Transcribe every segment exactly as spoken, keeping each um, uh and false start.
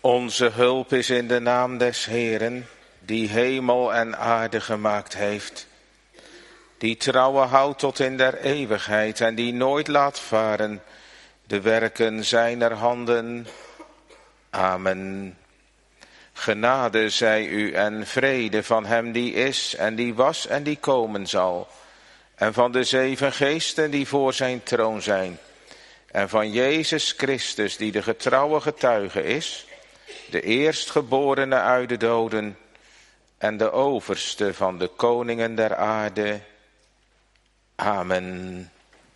Onze hulp is in de naam des Heeren, die hemel en aarde gemaakt heeft, die trouwen houdt tot in der eeuwigheid en die nooit laat varen de werken zijner handen. Amen. Genade zij u en vrede van hem die is en die was en die komen zal, en van de zeven geesten die voor zijn troon zijn, en van Jezus Christus die de getrouwe getuige is, de eerstgeborene uit de doden en de overste van de koningen der aarde. Amen.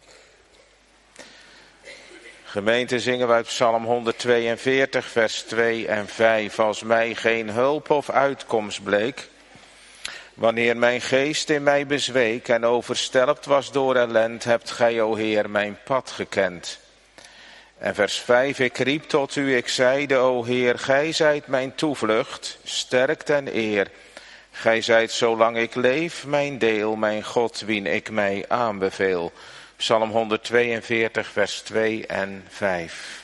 Gemeente, zingen wij Psalm honderdtweeënveertig, vers twee en vijf. Als mij geen hulp of uitkomst bleek, wanneer mijn geest in mij bezweek en overstelpt was door ellend, hebt gij, o Heer, mijn pad gekend. En vers vijf, ik riep tot u, ik zeide, o Heer, gij zijt mijn toevlucht, sterkt en eer. Gij zijt zolang ik leef mijn deel, mijn God, wien ik mij aanbeveel. Psalm honderdtweeënveertig, vers twee en vijf.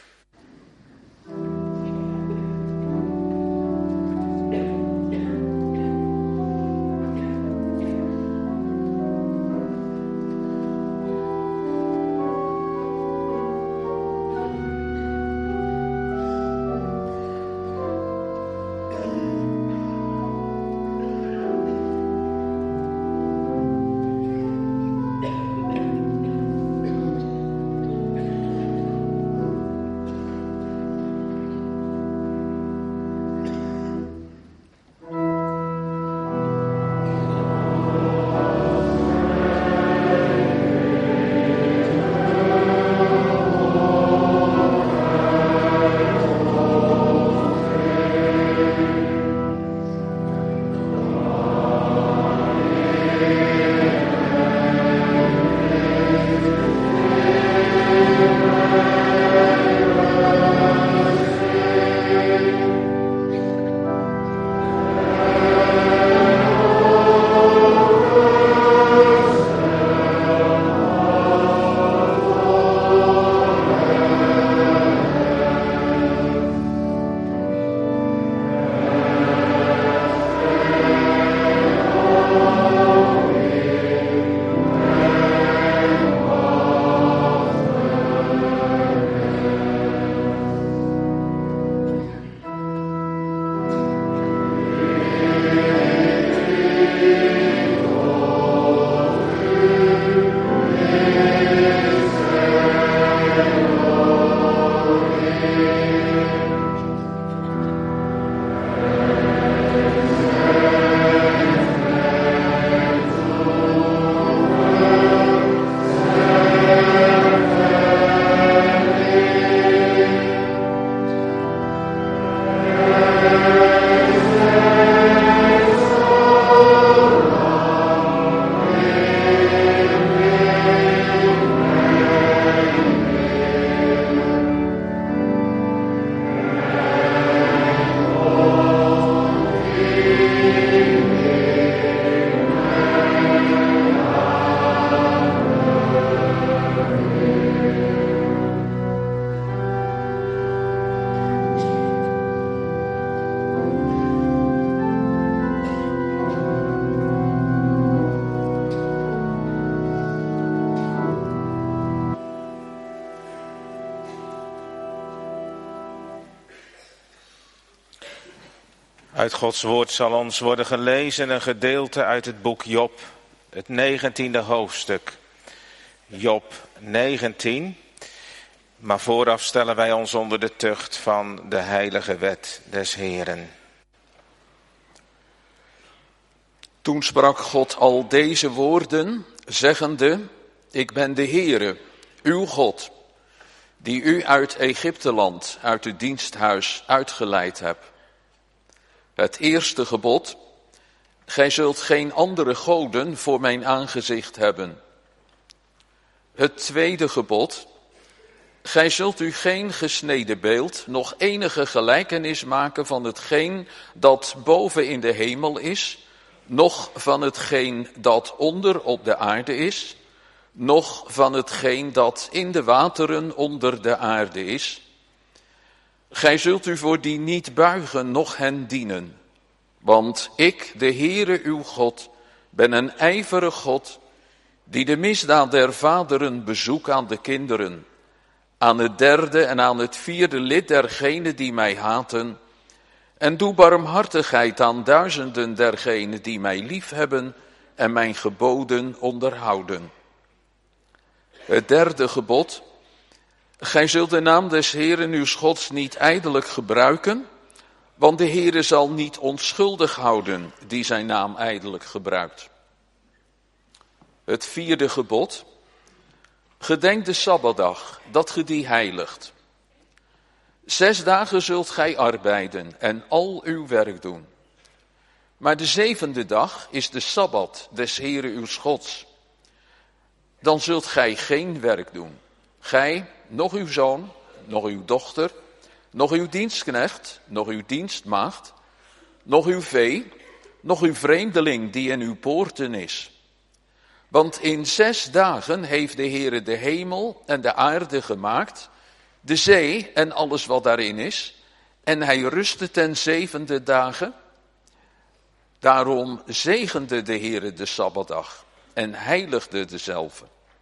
Uit Gods woord zal ons worden gelezen een gedeelte uit het boek Job, het negentiende hoofdstuk. Job negentien, maar vooraf stellen wij ons onder de tucht van de heilige wet des Heeren. Toen sprak God al deze woorden, zeggende, ik ben de Heere, uw God, die u uit Egypteland, uit het diensthuis uitgeleid heb. Het eerste gebod, gij zult geen andere goden voor mijn aangezicht hebben. Het tweede gebod, gij zult u geen gesneden beeld, nog enige gelijkenis maken van hetgeen dat boven in de hemel is, noch van hetgeen dat onder op de aarde is, noch van hetgeen dat in de wateren onder de aarde is. Gij zult u voor die niet buigen, noch hen dienen. Want ik, de Heere uw God, ben een ijverig God, die de misdaad der vaderen bezoekt aan de kinderen, aan het derde en aan het vierde lid dergenen die mij haten, en doe barmhartigheid aan duizenden dergenen die mij liefhebben en mijn geboden onderhouden. Het derde gebod: gij zult de naam des Heeren uws Gods niet ijdelijk gebruiken, want de Heere zal niet onschuldig houden die zijn naam ijdelijk gebruikt. Het vierde gebod: gedenk de Sabbatdag, dat ge die heiligt. Zes dagen zult gij arbeiden en al uw werk doen. Maar de zevende dag is de Sabbat des Heere uws Gods. Dan zult gij geen werk doen. Gij, nog uw zoon, nog uw dochter, nog uw dienstknecht, nog uw dienstmaagd, nog uw vee, nog uw vreemdeling die in uw poorten is. Want in zes dagen heeft de Heere de hemel en de aarde gemaakt, de zee en alles wat daarin is, en hij rustte ten zevende dagen. Daarom zegende de Heere de Sabbatdag en heiligde dezelve.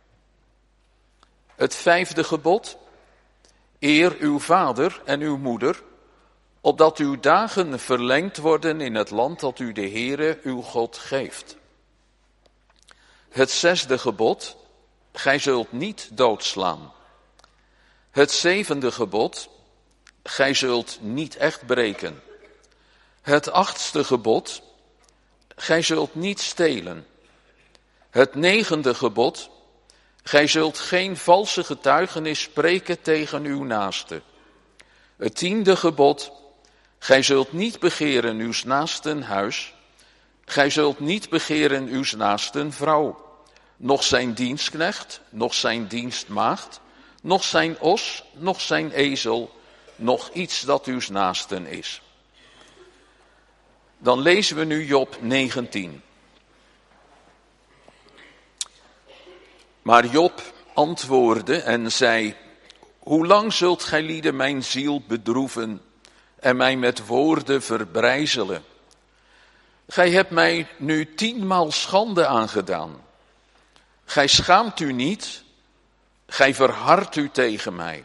Het vijfde gebod: eer uw vader en uw moeder, opdat uw dagen verlengd worden in het land dat u de Heere uw God geeft. Het zesde gebod: gij zult niet doodslaan. Het zevende gebod: gij zult niet echt breken. Het achtste gebod: gij zult niet stelen. Het negende gebod: gij zult geen valse getuigenis spreken tegen uw naaste. Het tiende gebod: gij zult niet begeren uws naasten huis. Gij zult niet begeren uws naasten vrouw, noch zijn dienstknecht, noch zijn dienstmaagd, noch zijn os, noch zijn ezel, noch iets dat uws naasten is. Dan lezen we nu Job negentien. Maar Job antwoordde en zei: hoe lang zult gij lieden mijn ziel bedroeven en mij met woorden verbrijzelen? Gij hebt mij nu tienmaal schande aangedaan. Gij schaamt u niet, gij verhardt u tegen mij.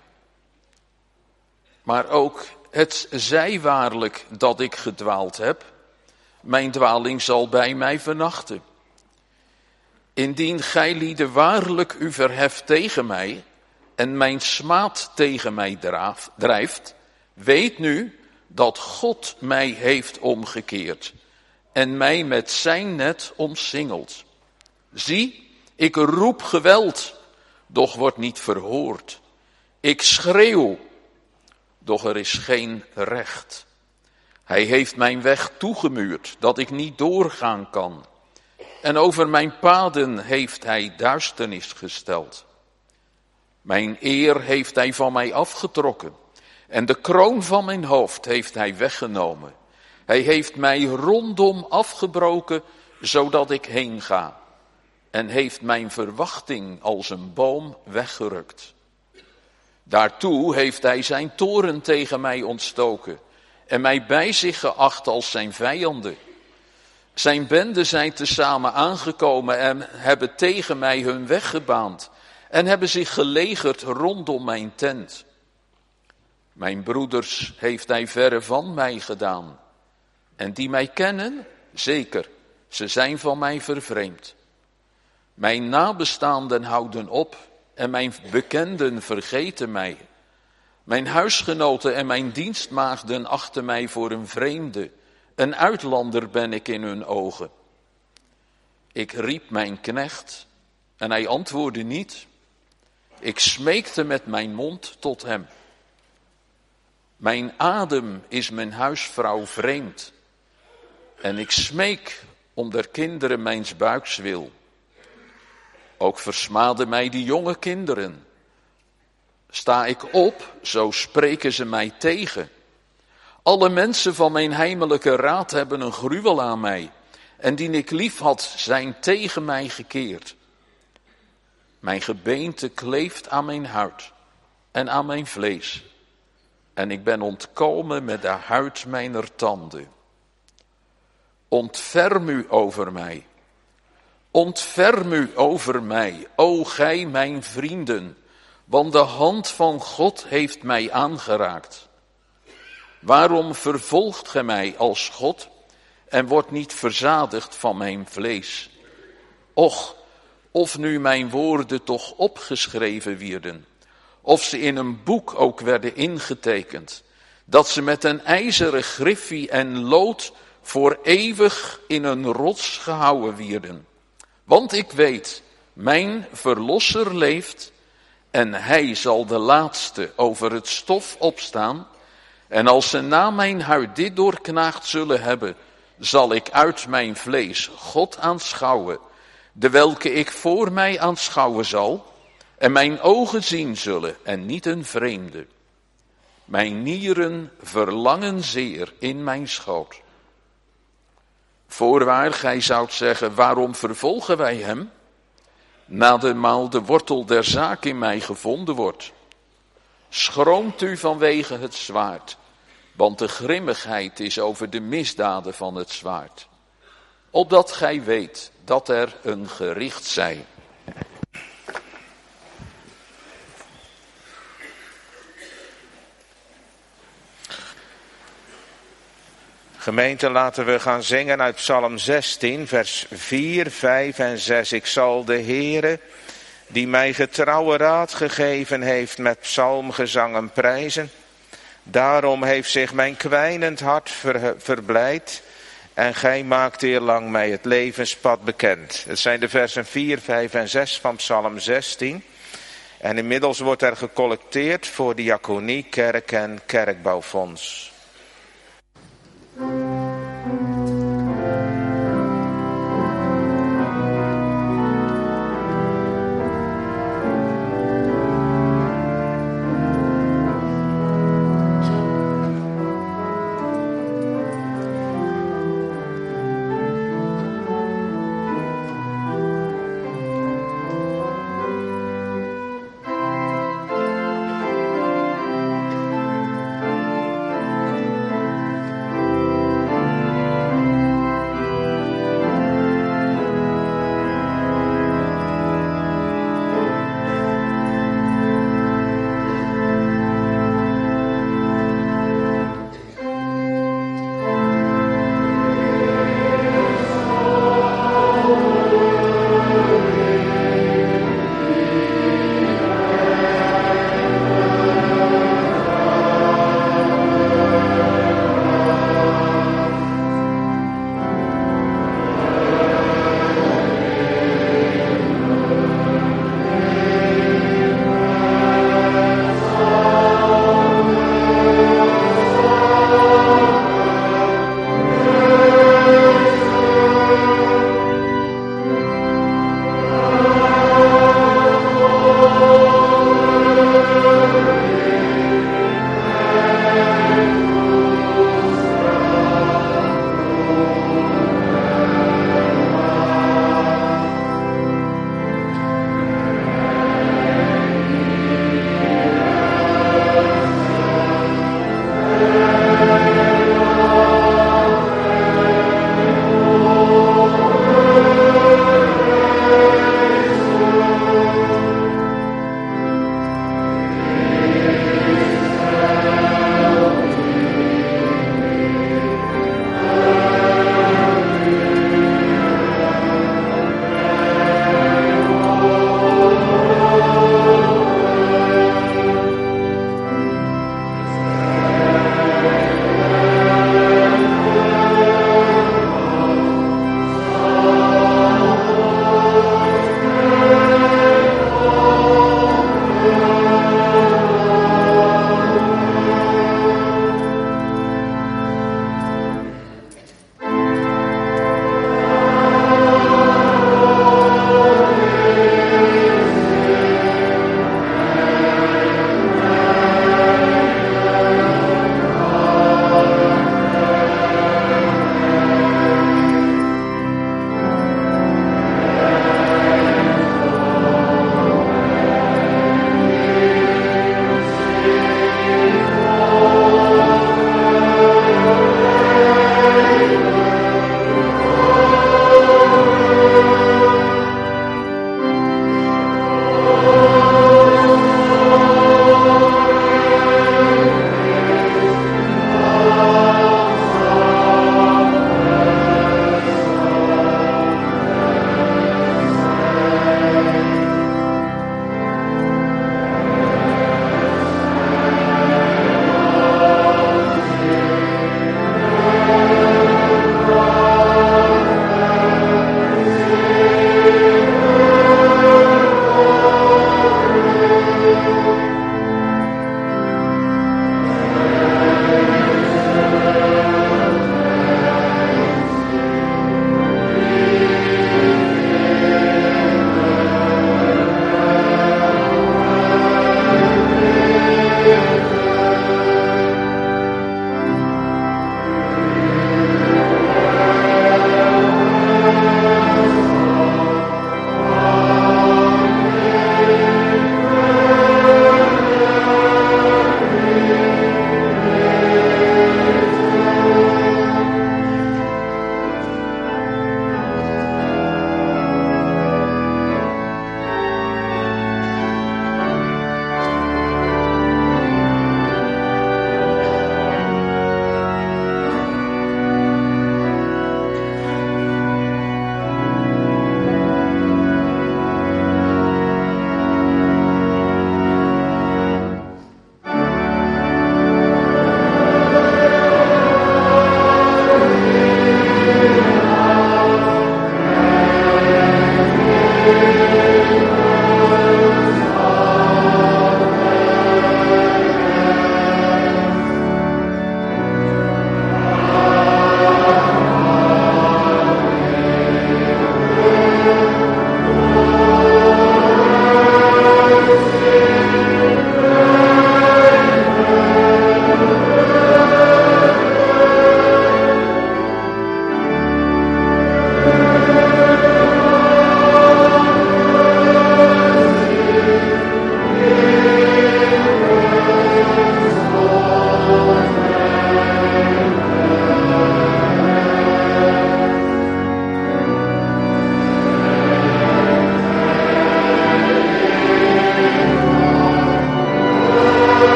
Maar ook het zij waarlijk dat ik gedwaald heb, mijn dwaling zal bij mij vernachten. Indien gij lieden waarlijk u verheft tegen mij en mijn smaad tegen mij drijft, weet nu dat God mij heeft omgekeerd en mij met zijn net omsingeld. Zie, ik roep geweld, doch wordt niet verhoord. Ik schreeuw, doch er is geen recht. Hij heeft mijn weg toegemuurd, dat ik niet doorgaan kan. En over mijn paden heeft hij duisternis gesteld. Mijn eer heeft hij van mij afgetrokken. En de kroon van mijn hoofd heeft hij weggenomen. Hij heeft mij rondom afgebroken, zodat ik heen ga. En heeft mijn verwachting als een boom weggerukt. Daartoe heeft hij zijn toorn tegen mij ontstoken en mij bij zich geacht als zijn vijanden. Zijn benden zijn tezamen aangekomen en hebben tegen mij hun weg gebaand en hebben zich gelegerd rondom mijn tent. Mijn broeders heeft hij verre van mij gedaan. En die mij kennen, zeker, ze zijn van mij vervreemd. Mijn nabestaanden houden op en mijn bekenden vergeten mij. Mijn huisgenoten en mijn dienstmaagden achten mij voor een vreemde. Een uitlander ben ik in hun ogen. Ik riep mijn knecht en hij antwoordde niet. Ik smeekte met mijn mond tot hem. Mijn adem is mijn huisvrouw vreemd. En ik smeek om der kinderen mijns buiks wil. Ook versmaden mij die jonge kinderen. Sta ik op, zo spreken ze mij tegen. Alle mensen van mijn heimelijke raad hebben een gruwel aan mij. En die ik lief had, zijn tegen mij gekeerd. Mijn gebeente kleeft aan mijn huid en aan mijn vlees. en ik ben ontkomen met de huid mijner tanden. Ontferm u over mij. Ontferm u over mij, o gij mijn vrienden, want de hand van God heeft mij aangeraakt. Waarom vervolgt gij mij als God en wordt niet verzadigd van mijn vlees? Och, of nu mijn woorden toch opgeschreven wierden, of ze in een boek ook werden ingetekend, dat ze met een ijzeren griffie en lood voor eeuwig in een rots gehouden wierden. Want ik weet, mijn verlosser leeft en hij zal de laatste over het stof opstaan. En als ze na mijn huid dit doorknaagd zullen hebben, zal ik uit mijn vlees God aanschouwen, de welke ik voor mij aanschouwen zal, en mijn ogen zien zullen en niet een vreemde. Mijn nieren verlangen zeer in mijn schoot. Voorwaar, gij zoudt zeggen, waarom vervolgen wij hem? Nademaal de wortel der zaak in mij gevonden wordt. Schroomt u vanwege het zwaard, want de grimmigheid is over de misdaden van het zwaard. Opdat gij weet dat er een gericht zij. Gemeente, laten we gaan zingen uit Psalm zestien, vers vier, vijf en zes. Ik zal de Heere, die mij getrouwe raad gegeven heeft, met psalmgezangen prijzen. Daarom heeft zich mijn kwijnend hart ver, verblijd, en gij maakt eerlang mij het levenspad bekend. Het zijn de versen vier, vijf en zes van Psalm zestien. En inmiddels wordt er gecollecteerd voor diaconie, kerk en kerkbouwfonds.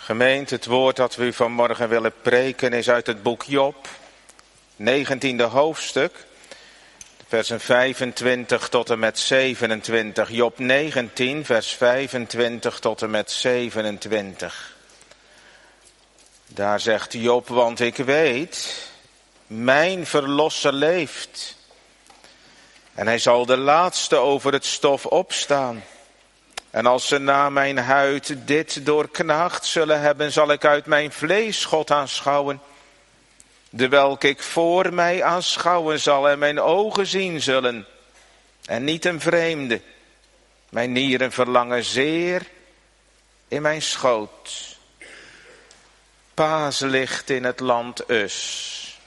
Gemeente, het woord dat we u vanmorgen willen preken is uit het boek Job, negentiende hoofdstuk, versen vijfentwintig tot en met zevenentwintig. Job negentien, vers vijfentwintig tot en met zevenentwintig. Daar zegt Job, want ik weet, mijn verlosser leeft. En hij zal de laatste over het stof opstaan. En als ze na mijn huid dit doorknaagd zullen hebben, zal ik uit mijn vlees God aanschouwen. Dewelk ik voor mij aanschouwen zal en mijn ogen zien zullen. En niet een vreemde. Mijn nieren verlangen zeer in mijn schoot. Paaslicht in het land Us.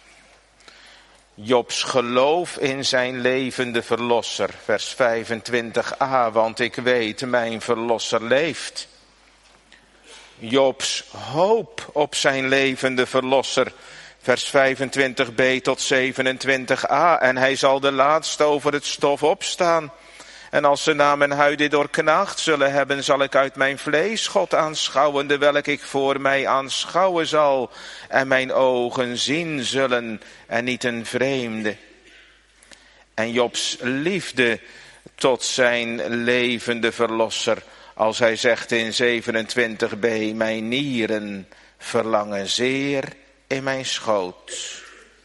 Jobs geloof in zijn levende verlosser, vers vijfentwintig a, want ik weet mijn verlosser leeft. Jobs hoop op zijn levende verlosser, vers vijfentwintig b tot zevenentwintig a, en hij zal de laatste over het stof opstaan. En als ze na mijn huid dit doorknaagd zullen hebben, zal ik uit mijn vlees God aanschouwen, dewelk ik voor mij aanschouwen zal, en mijn ogen zien zullen, en niet een vreemde. En Jobs liefde tot zijn levende verlosser, als hij zegt in zevenentwintig b, mijn nieren verlangen zeer in mijn schoot.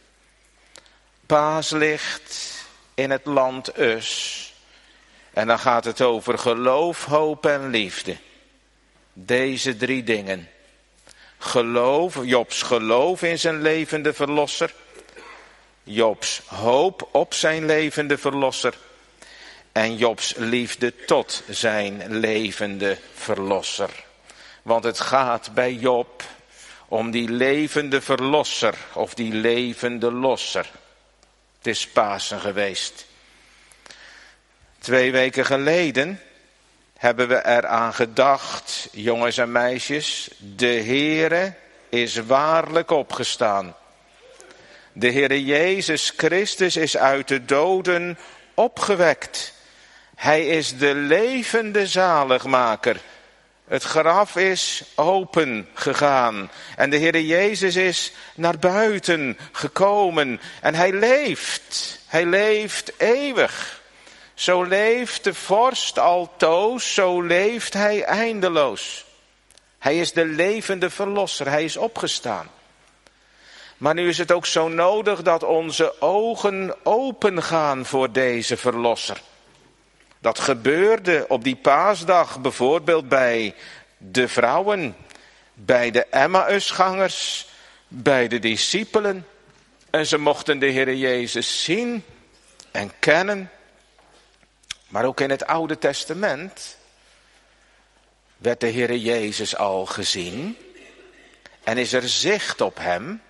Paaslicht in het land Us. En dan gaat het over geloof, hoop en liefde. Deze drie dingen. Geloof, Jobs geloof in zijn levende verlosser. Jobs hoop op zijn levende verlosser. En Jobs liefde tot zijn levende verlosser. Want het gaat bij Job om die levende verlosser of die levende losser. Het is Pasen geweest. Twee weken geleden hebben we eraan gedacht, jongens en meisjes, de Heere is waarlijk opgestaan. De Heere Jezus Christus is uit de doden opgewekt. Hij is de levende zaligmaker. Het graf is open gegaan en de Heere Jezus is naar buiten gekomen en hij leeft. Hij leeft eeuwig. Zo leeft de vorst altoos, zo leeft hij eindeloos. Hij is de levende verlosser, hij is opgestaan. Maar nu is het ook zo nodig dat onze ogen open gaan voor deze verlosser. Dat gebeurde op die paasdag bijvoorbeeld bij de vrouwen, bij de Emmausgangers, bij de discipelen. En ze mochten de Heere Jezus zien en kennen. Maar ook in het Oude Testament werd de Heere Jezus al gezien en is er zicht op hem.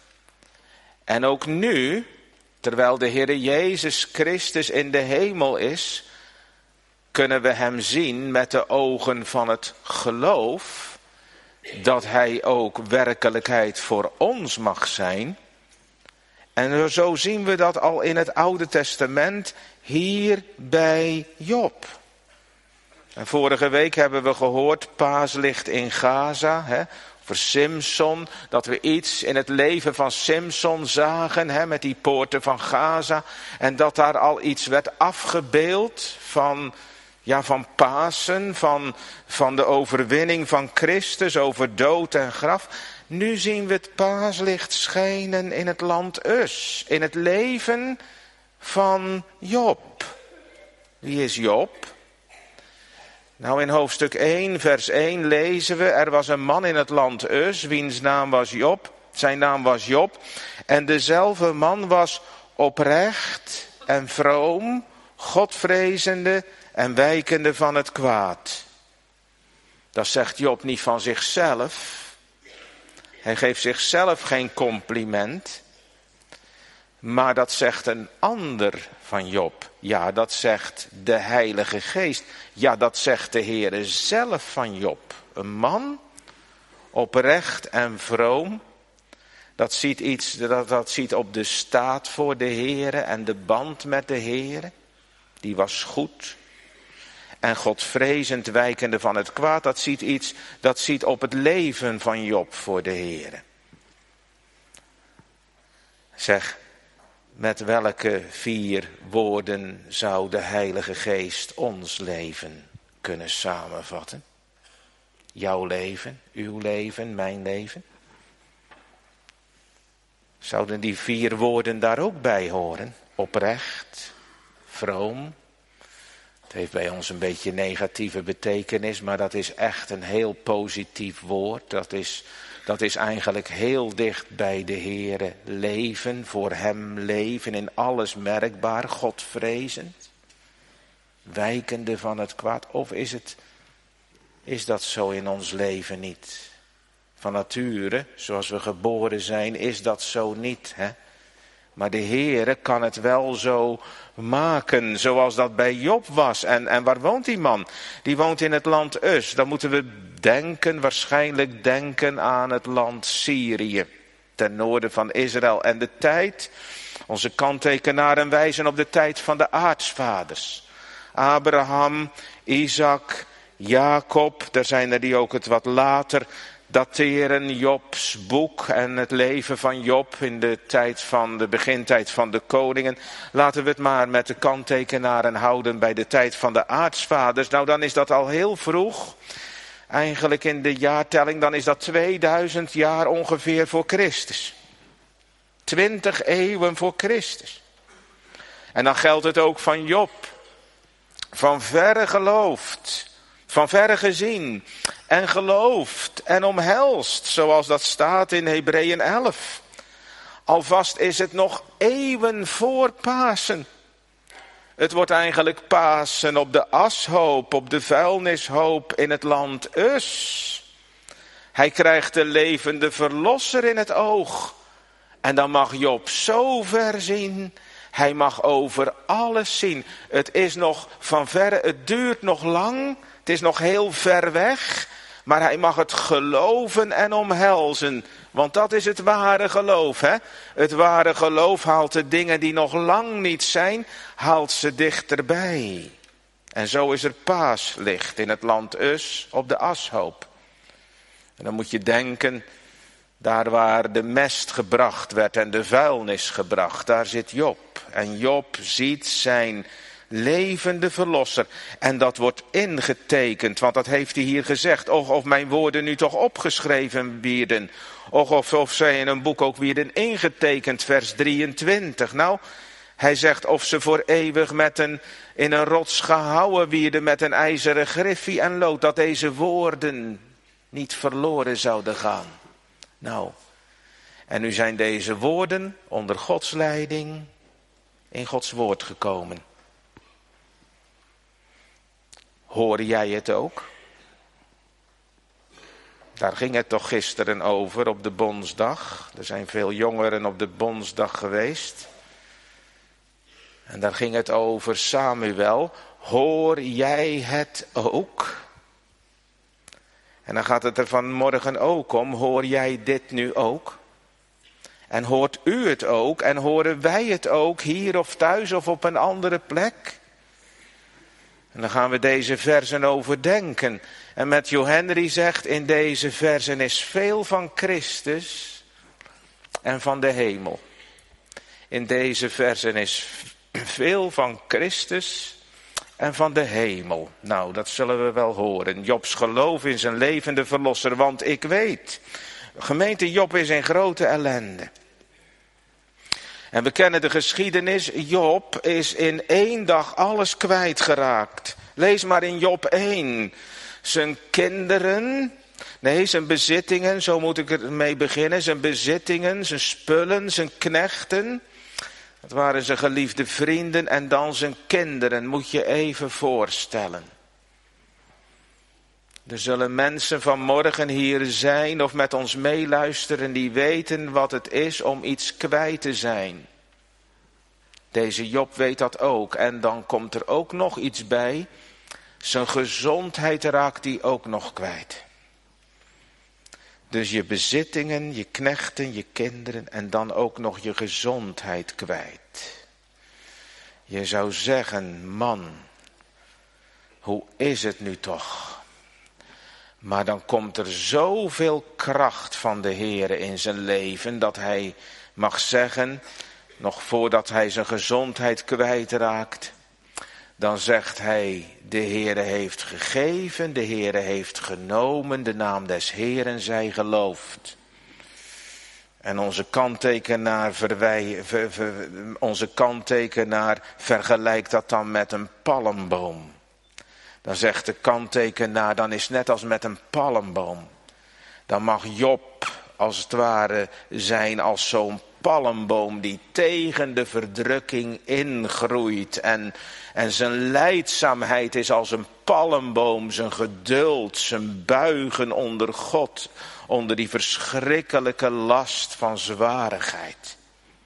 En ook nu, terwijl de Heere Jezus Christus in de hemel is, kunnen we hem zien met de ogen van het geloof, dat hij ook werkelijkheid voor ons mag zijn. En zo zien we dat al in het Oude Testament hier bij Job. En vorige week hebben we gehoord, paaslicht in Gaza, hè, over Simson, dat we iets in het leven van Simson zagen, hè, met die poorten van Gaza. En dat daar al iets werd afgebeeld van, ja, van Pasen, van, van de overwinning van Christus over dood en graf. Nu zien we het paaslicht schijnen in het land Us, in het leven van Job. Wie is Job? Nou, in hoofdstuk één, vers één lezen we, er was een man in het land Us, wiens naam was Job. Zijn naam was Job. En dezelfde man was oprecht en vroom, godvrezende en wijkende van het kwaad. Dat zegt Job niet van zichzelf. Hij geeft zichzelf geen compliment. Maar dat zegt een ander van Job. Ja, dat zegt de Heilige Geest. Ja, dat zegt de Heere zelf van Job. Een man, oprecht en vroom. Dat ziet iets, dat, dat ziet op de staat voor de Heere en de band met de Heere. Die was goed. En godvrezend wijkende van het kwaad, dat ziet iets, dat ziet op het leven van Job voor de Heere. Zeg, met welke vier woorden zou de Heilige Geest ons leven kunnen samenvatten? Jouw leven, uw leven, mijn leven. Zouden die vier woorden daar ook bij horen? Oprecht, vroom. Het heeft bij ons een beetje negatieve betekenis, maar dat is echt een heel positief woord. Dat is, dat is eigenlijk heel dicht bij de Heere. Leven, voor hem leven, in alles merkbaar, Godvrezend. Wijkende van het kwaad. Of is het, is dat zo in ons leven niet? Van nature, zoals we geboren zijn, is dat zo niet, hè? Maar de Heere kan het wel zo maken, zoals dat bij Job was. En, en waar woont die man? Die woont in het land Us. Dan moeten we denken, waarschijnlijk denken aan het land Syrië. Ten noorden van Israël. En de tijd, onze kanttekenaren wijzen op de tijd van de aartsvaders. Abraham, Isaac, Jacob, daar zijn er die ook het wat later dateren, Jobs boek en het leven van Job in de tijd van de begintijd van de koningen. Laten we het maar met de kanttekenaren houden bij de tijd van de aartsvaders. Nou, dan is dat al heel vroeg. Eigenlijk in de jaartelling, dan is dat tweeduizend jaar ongeveer voor Christus. Twintig eeuwen voor Christus. En dan geldt het ook van Job. Van verre geloofd. Van verre gezien en geloofd en omhelst, zoals dat staat in Hebreeën elf. Alvast is het nog eeuwen voor Pasen. Het wordt eigenlijk Pasen op de ashoop, op de vuilnishoop in het land Us. Hij krijgt de levende verlosser in het oog. En dan mag Job zo ver zien. Hij mag over alles zien. Het is nog van verre, het duurt nog lang. Het is nog heel ver weg, maar hij mag het geloven en omhelzen. Want dat is het ware geloof, hè? Het ware geloof haalt de dingen die nog lang niet zijn, haalt ze dichterbij. En zo is er paaslicht in het land Us op de ashoop. En dan moet je denken, daar waar de mest gebracht werd en de vuilnis gebracht, daar zit Job. En Job ziet zijn levende verlosser. En dat wordt ingetekend, want dat heeft hij hier gezegd. Och, of mijn woorden nu toch opgeschreven wierden. Och, of, of zij in een boek ook wierden ingetekend, vers drieëntwintig. Nou, hij zegt of ze voor eeuwig met een, in een rots gehouden wierden met een ijzeren griffie en lood. Dat deze woorden niet verloren zouden gaan. Nou, en nu zijn deze woorden onder Gods leiding in Gods woord gekomen. Hoor jij het ook? Daar ging het toch gisteren over op de Bondsdag. Er zijn veel jongeren op de Bondsdag geweest. En daar ging het over Samuel. Hoor jij het ook? En dan gaat het er vanmorgen ook om. Hoor jij dit nu ook? En hoort u het ook? En horen wij het ook hier of thuis of op een andere plek? En dan gaan we deze versen overdenken. En Matthew Henry zegt, in deze versen is veel van Christus en van de hemel. In deze versen is veel van Christus en van de hemel. Nou, dat zullen we wel horen. Jobs geloof in zijn levende verlosser, want ik weet, gemeente, Job is in grote ellende. En we kennen de geschiedenis. Job is in één dag alles kwijtgeraakt. Lees maar in Job één. Zijn kinderen, nee, zijn bezittingen, zo moet ik ermee beginnen. Zijn bezittingen, zijn spullen, zijn knechten. Dat waren zijn geliefde vrienden en dan zijn kinderen. Moet je even voorstellen. Er zullen mensen vanmorgen hier zijn of met ons meeluisteren die weten wat het is om iets kwijt te zijn. Deze Job weet dat ook. En dan komt er ook nog iets bij. Zijn gezondheid raakt hij ook nog kwijt. Dus je bezittingen, je knechten, je kinderen en dan ook nog je gezondheid kwijt. Je zou zeggen, man, hoe is het nu toch? Maar dan komt er zoveel kracht van de Heere in zijn leven, dat hij mag zeggen, nog voordat hij zijn gezondheid kwijtraakt, dan zegt hij, de Heere heeft gegeven, de Heere heeft genomen, de naam des Heeren zij geloofd. En onze kanttekenaar, verwij, ver, ver, onze kanttekenaar vergelijkt dat dan met een palmboom. Dan zegt de kanttekenaar, dan is het net als met een palmboom. Dan mag Job als het ware zijn als zo'n palmboom die tegen de verdrukking ingroeit. En, en zijn lijdzaamheid is als een palmboom, zijn geduld, zijn buigen onder God. Onder die verschrikkelijke last van zwarigheid.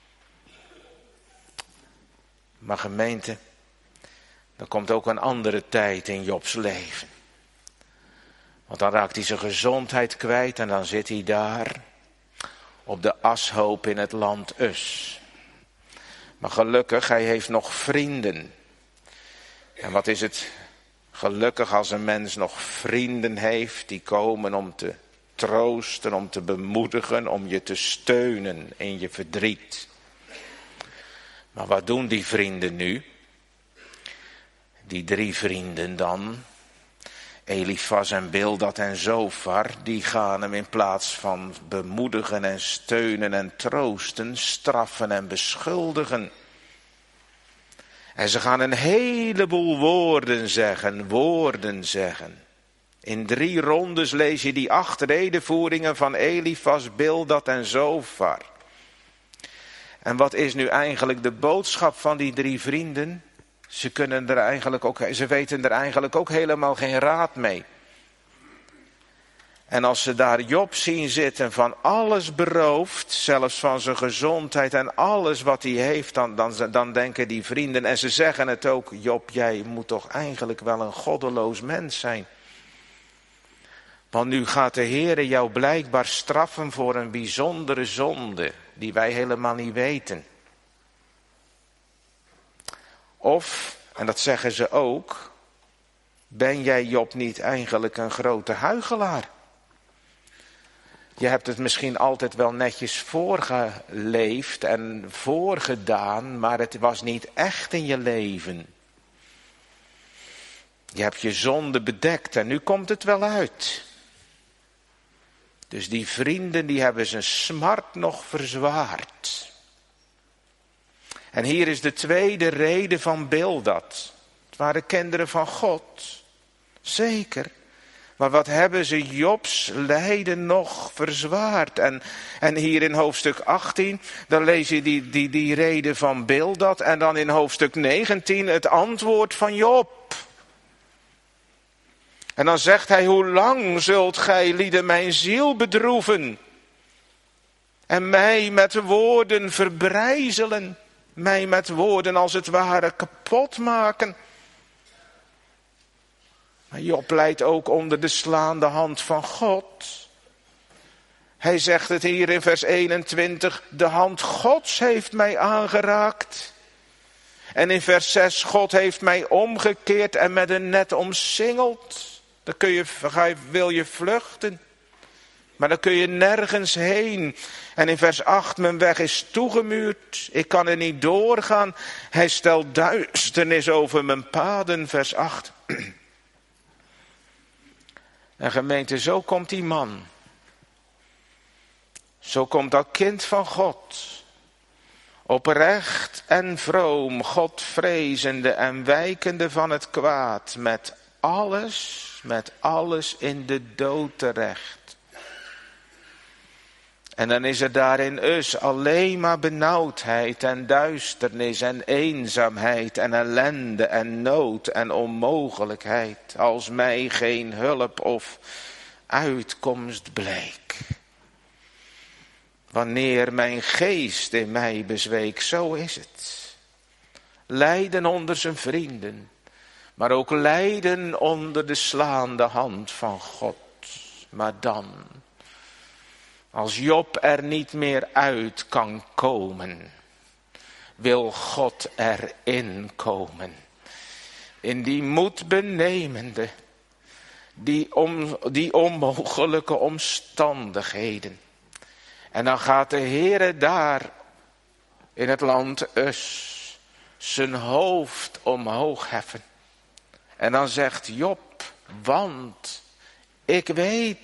Maar gemeente, er komt ook een andere tijd in Jobs leven. Want dan raakt hij zijn gezondheid kwijt en dan zit hij daar op de ashoop in het land Us. Maar gelukkig, hij heeft nog vrienden. En wat is het gelukkig als een mens nog vrienden heeft die komen om te troosten, om te bemoedigen, om je te steunen in je verdriet. Maar wat doen die vrienden nu? Die drie vrienden dan, Elifas en Bildad en Zofar, die gaan hem in plaats van bemoedigen en steunen en troosten, straffen en beschuldigen. En ze gaan een heleboel woorden zeggen, woorden zeggen. In drie rondes lees je die acht redevoeringen van Elifas, Bildad en Zofar. En wat is nu eigenlijk de boodschap van die drie vrienden? Ze kunnen er eigenlijk ook, ze weten er eigenlijk ook helemaal geen raad mee. En als ze daar Job zien zitten, van alles beroofd, zelfs van zijn gezondheid en alles wat hij heeft, dan, dan, dan denken die vrienden, en ze zeggen het ook, Job, jij moet toch eigenlijk wel een goddeloos mens zijn. Want nu gaat de Heere jou blijkbaar straffen voor een bijzondere zonde, die wij helemaal niet weten. Of, en dat zeggen ze ook, ben jij Job niet eigenlijk een grote huichelaar? Je hebt het misschien altijd wel netjes voorgeleefd en voorgedaan, maar het was niet echt in je leven. Je hebt je zonde bedekt en nu komt het wel uit. Dus die vrienden die hebben zijn smart nog verzwaard. En hier is de tweede reden van Bildad. Het waren kinderen van God. Zeker. Maar wat hebben ze Jobs lijden nog verzwaard. En, en hier in hoofdstuk achttien, dan lees je die, die, die reden van Bildad. En dan in hoofdstuk negentien het antwoord van Job. En dan zegt hij, hoe lang zult gij lieden mijn ziel bedroeven? En mij met woorden verbrijzelen. Mij met woorden als het ware kapot maken. Maar Job lijdt ook onder de slaande hand van God. Hij zegt het hier in vers eenentwintig. De hand Gods heeft mij aangeraakt. En in vers zes. God heeft mij omgekeerd en met een net omsingeld. Dan kun je, wil je vluchten. Maar dan kun je nergens heen. En in vers acht, mijn weg is toegemuurd. Ik kan er niet doorgaan. Hij stelt duisternis over mijn paden, vers acht. En gemeente, zo komt die man. Zo komt dat kind van God. Oprecht en vroom, Godvrezende en wijkende van het kwaad. Met alles, met alles in de dood terecht. En dan is er daar in Us alleen maar benauwdheid en duisternis en eenzaamheid en ellende en nood en onmogelijkheid. Als mij geen hulp of uitkomst bleek. Wanneer mijn geest in mij bezweek, zo is het. Lijden onder zijn vrienden, maar ook lijden onder de slaande hand van God. Maar dan, als Job er niet meer uit kan komen, wil God erin komen. in die moedbenemende, die, om, die onmogelijke omstandigheden. En dan gaat de Heere daar in het land Us zijn hoofd omhoog heffen. En dan zegt Job, want ik weet.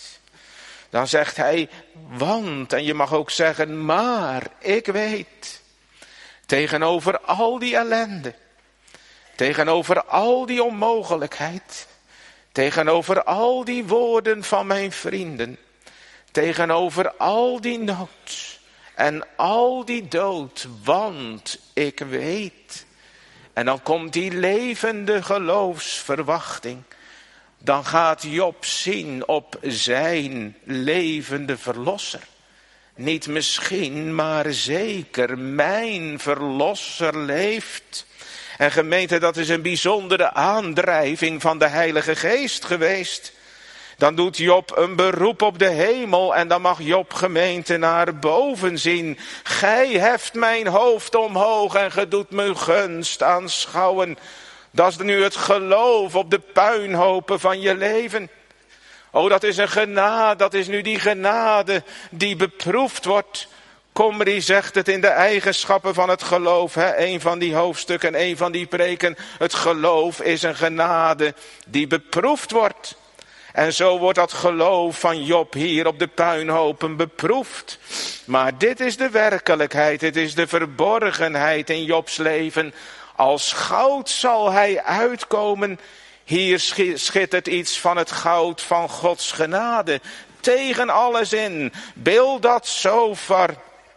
Dan zegt hij, want, en je mag ook zeggen, maar ik weet. Tegenover al die ellende, tegenover al die onmogelijkheid, tegenover al die woorden van mijn vrienden, tegenover al die nood en al die dood, want ik weet. En dan komt die levende geloofsverwachting. Dan gaat Job zien op zijn levende verlosser. Niet misschien, maar zeker, mijn verlosser leeft. En gemeente, dat is een bijzondere aandrijving van de Heilige Geest geweest. Dan doet Job een beroep op de hemel en dan mag Job, gemeente, naar boven zien. Gij heft mijn hoofd omhoog en ge doet me gunst aanschouwen. Dat is nu het geloof op de puinhopen van je leven. Oh, dat is een genade, dat is nu die genade die beproefd wordt. Komrie zegt het in de eigenschappen van het geloof. Hè? Een van die hoofdstukken, een van die preken. Het geloof is een genade die beproefd wordt. En zo wordt dat geloof van Job hier op de puinhopen beproefd. Maar dit is de werkelijkheid, dit is de verborgenheid in Jobs leven. Als goud zal hij uitkomen. Hier schittert iets van het goud van Gods genade. Tegen alles in. Bildad, Zofar,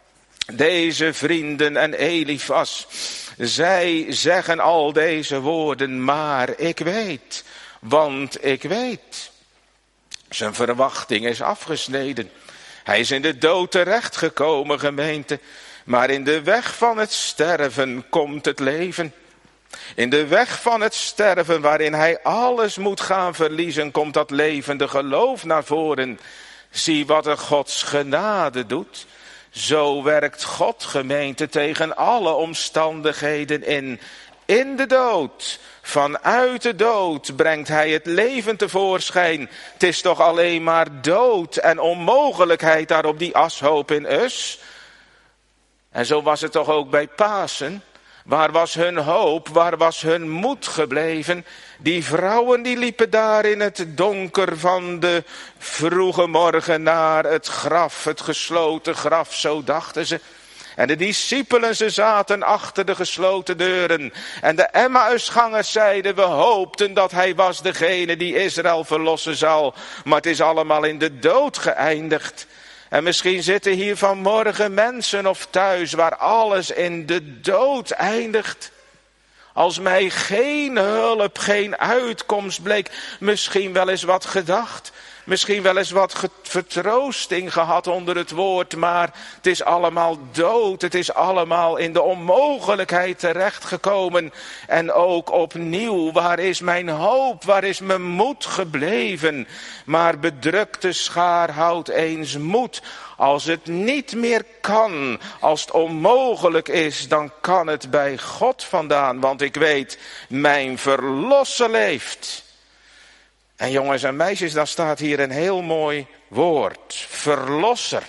deze vrienden en Elifas. Zij zeggen al deze woorden, maar ik weet. Want ik weet. Zijn verwachting is afgesneden. Hij is in de dood terechtgekomen, gemeente. Maar in de weg van het sterven komt het leven. In de weg van het sterven, waarin hij alles moet gaan verliezen, komt dat levende geloof naar voren. Zie wat er Gods genade doet. Zo werkt God, gemeente, tegen alle omstandigheden in. In de dood, vanuit de dood brengt hij het leven tevoorschijn. Het is toch alleen maar dood en onmogelijkheid daar op die ashoop in Us. En zo was het toch ook bij Pasen. Waar was hun hoop, waar was hun moed gebleven? Die vrouwen die liepen daar in het donker van de vroege morgen naar het graf, het gesloten graf, zo dachten ze. En de discipelen, ze zaten achter de gesloten deuren. En de Emmausgangers zeiden, we hoopten dat hij was degene die Israël verlossen zal. Maar het is allemaal in de dood geëindigd. En misschien zitten hier vanmorgen mensen of thuis waar alles in de dood eindigt. Als mij geen hulp, geen uitkomst bleek, misschien wel eens wat gedacht. Misschien wel eens wat ge- vertroosting gehad onder het woord, maar het is allemaal dood. Het is allemaal in de onmogelijkheid terechtgekomen. En ook opnieuw, waar is mijn hoop, waar is mijn moed gebleven? Maar bedrukte schaar houdt eens moed. Als het niet meer kan, als het onmogelijk is, dan kan het bij God vandaan. Want ik weet, mijn verlosser leeft. En jongens en meisjes, dan staat hier een heel mooi woord. Verlosser.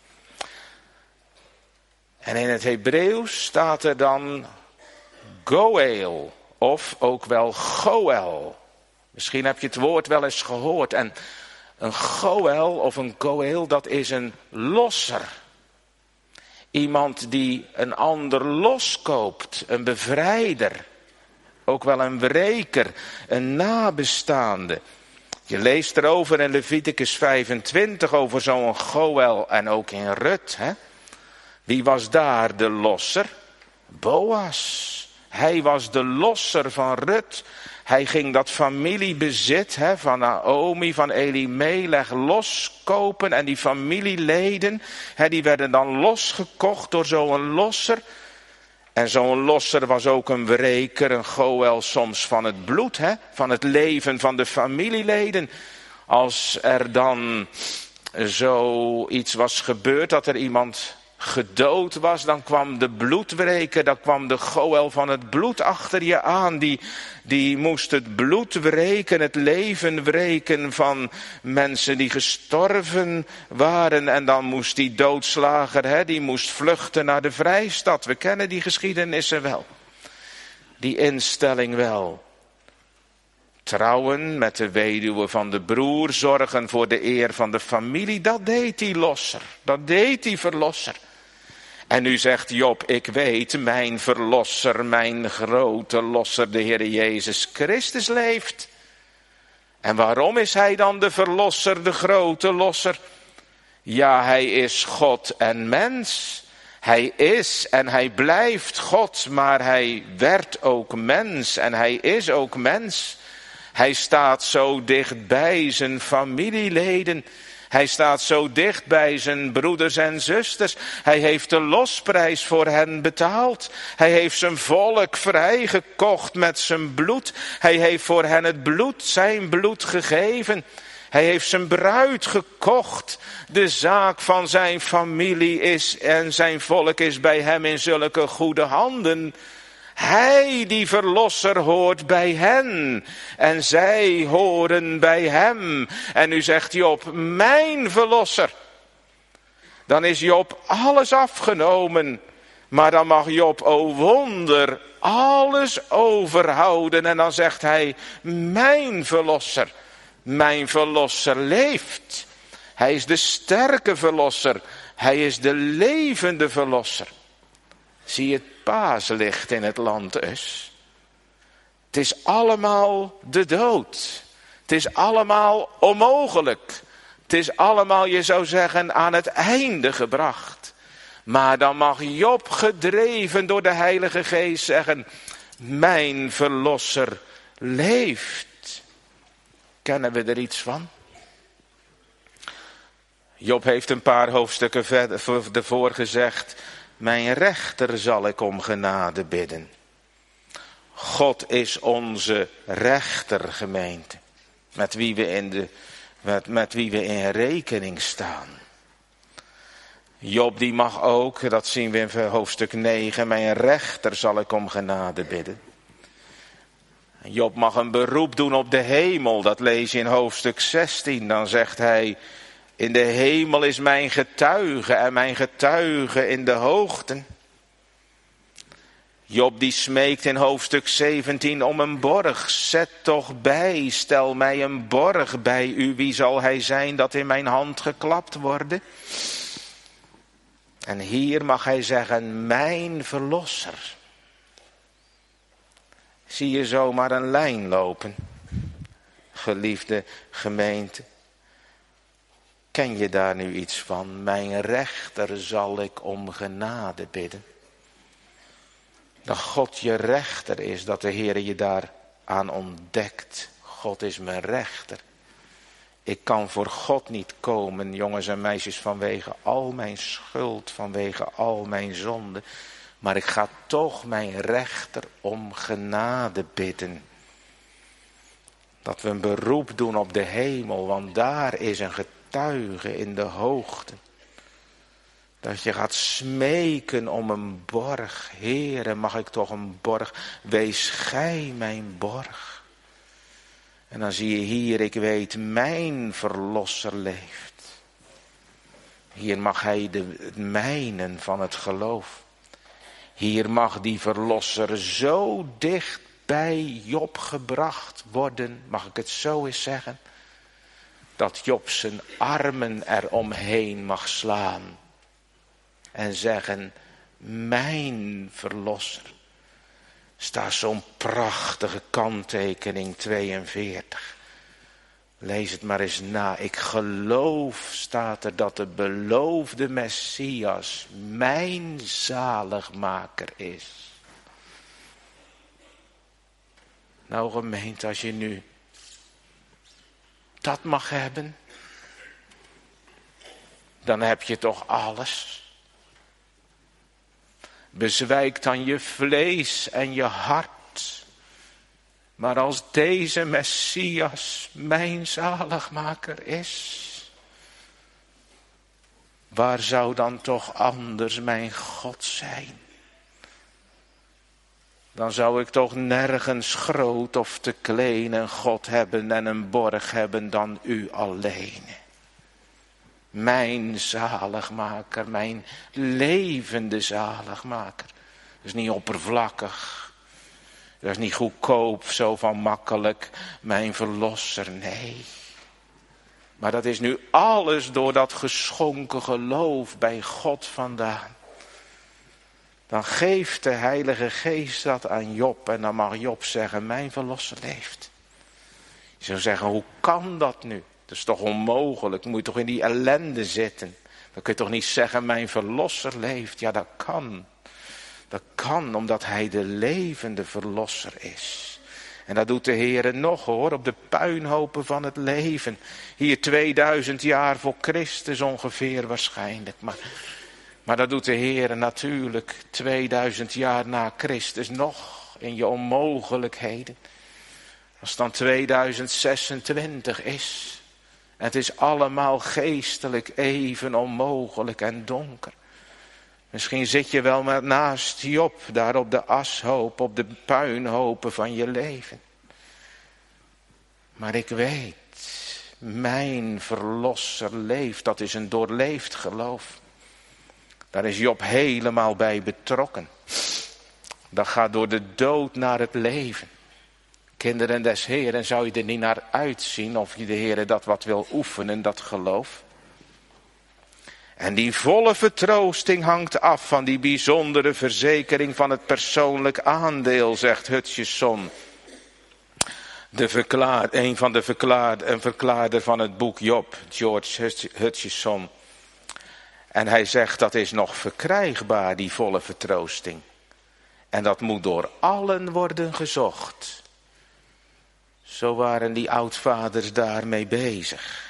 En in het Hebreeuws staat er dan Goel. Of ook wel Goel. Misschien heb je het woord wel eens gehoord. En een Goel of een Goel, dat is een losser. Iemand die een ander loskoopt. Een bevrijder. Ook wel een wreker, een nabestaande. Je leest erover in Leviticus vijfentwintig over zo'n Goel en ook in Rut. Hè? Wie was daar de losser? Boas. Hij was de losser van Rut. Hij ging dat familiebezit hè, van Naomi, van Elimelech loskopen. En die familieleden, hè, die werden dan losgekocht door zo'n losser. En zo'n losser was ook een wreker, een Goel soms van het bloed, hè? Van het leven van de familieleden. Als er dan zoiets was gebeurd, dat er iemand gedood was, dan kwam de bloedwreker, dan kwam de Goël van het bloed achter je aan. Die, die moest het bloed wreken, het leven wreken van mensen die gestorven waren. En dan moest die doodslager, hè, die moest vluchten naar de vrijstad. We kennen die geschiedenissen wel. Die instelling wel. Trouwen met de weduwe van de broer, zorgen voor de eer van de familie, dat deed die losser, dat deed die verlosser. En nu zegt Job, ik weet, mijn verlosser, mijn grote losser, de Heer Jezus Christus leeft. En waarom is hij dan de verlosser, de grote losser? Ja, hij is God en mens. Hij is en hij blijft God, maar hij werd ook mens en hij is ook mens. Hij staat zo dicht bij zijn familieleden. Hij staat zo dicht bij zijn broeders en zusters. Hij heeft de losprijs voor hen betaald. Hij heeft zijn volk vrijgekocht met zijn bloed. Hij heeft voor hen het bloed, zijn bloed gegeven. Hij heeft zijn bruid gekocht. De zaak van zijn familie is en zijn volk is bij hem in zulke goede handen. Hij, die verlosser, hoort bij hen. En zij horen bij hem. En nu zegt Job, mijn verlosser. Dan is Job alles afgenomen. Maar dan mag Job, o wonder, alles overhouden. En dan zegt hij, mijn verlosser. Mijn verlosser leeft. Hij is de sterke verlosser. Hij is de levende verlosser. Zie je het paaslicht in het land is? Het is allemaal de dood. Het is allemaal onmogelijk. Het is allemaal, je zou zeggen, aan het einde gebracht. Maar dan mag Job, gedreven door de Heilige Geest, zeggen, mijn verlosser leeft. Kennen we er iets van? Job heeft een paar hoofdstukken verder, ervoor gezegd, mijn rechter zal ik om genade bidden. God is onze rechter, gemeente. Met wie we in, de, met, met wie we in rekening staan. Job die mag ook, dat zien we in hoofdstuk negen, mijn rechter zal ik om genade bidden. Job mag een beroep doen op de hemel, dat lees je in hoofdstuk zestien. Dan zegt hij, in de hemel is mijn getuige en mijn getuige in de hoogten. Job die smeekt in hoofdstuk zeventien om een borg. Zet toch bij, stel mij een borg bij u. Wie zal hij zijn dat in mijn hand geklapt worden? En hier mag hij zeggen, mijn verlosser. Zie je zomaar een lijn lopen, geliefde gemeente? Ken je daar nu iets van? Mijn rechter zal ik om genade bidden. Dat God je rechter is, dat de Heer je daaraan ontdekt. God is mijn rechter. Ik kan voor God niet komen, jongens en meisjes, vanwege al mijn schuld, vanwege al mijn zonde. Maar ik ga toch mijn rechter om genade bidden. Dat we een beroep doen op de hemel, want daar is een getuige in de hoogte. Dat je gaat smeken om een borg. Heere, mag ik toch een borg? Wees gij mijn borg. En dan zie je hier, ik weet, mijn verlosser leeft. Hier mag hij de mijnen van het geloof. Hier mag die verlosser zo dicht bij Job gebracht worden, mag ik het zo eens zeggen, dat Job zijn armen er omheen mag slaan en zeggen, mijn verlosser. Staat zo'n prachtige kanttekening tweeënveertig. Lees het maar eens na. Ik geloof, staat er, dat de beloofde Messias mijn zaligmaker is. Nou gemeente, als je nu dat mag hebben, dan heb je toch alles. Bezwijk dan je vlees en je hart. Maar als deze Messias mijn zaligmaker is, Waar zou dan toch anders mijn God zijn? Dan zou ik toch nergens groot of te klein een God hebben en een borg hebben dan u alleen. Mijn zaligmaker, mijn levende zaligmaker. Dat is niet oppervlakkig. Dat is niet goedkoop, zo van makkelijk. Mijn verlosser, nee. Maar dat is nu alles door dat geschonken geloof bij God vandaan. Dan geeft de Heilige Geest dat aan Job. En dan mag Job zeggen, mijn verlosser leeft. Je zou zeggen, hoe kan dat nu? Dat is toch onmogelijk, moet je toch in die ellende zitten. Dan kun je toch niet zeggen, mijn verlosser leeft. Ja, dat kan. Dat kan, omdat hij de levende verlosser is. En dat doet de Heere nog hoor, op de puinhopen van het leven. Hier tweeduizend jaar voor Christus ongeveer waarschijnlijk. Maar, maar dat doet de Heere natuurlijk tweeduizend jaar na Christus nog in je onmogelijkheden. Als het dan tweeduizend zesentwintig is. En het is allemaal geestelijk even onmogelijk en donker. Misschien zit je wel met naast Job, daar op de ashoop, op de puinhopen van je leven. Maar ik weet, mijn verlosser leeft, dat is een doorleefd geloof. Daar is Job helemaal bij betrokken. Dat gaat door de dood naar het leven. Kinderen des Heeren, zou je er niet naar uitzien of je de Heere dat wat wil oefenen, dat geloof? En die volle vertroosting hangt af van die bijzondere verzekering van het persoonlijk aandeel, zegt Hutcheson. De verklaar, een van de verklaard, een verklaarder van het boek Job, George Hutcheson. En hij zegt dat is nog verkrijgbaar, die volle vertroosting. En dat moet door allen worden gezocht. Zo waren die oudvaders daarmee bezig.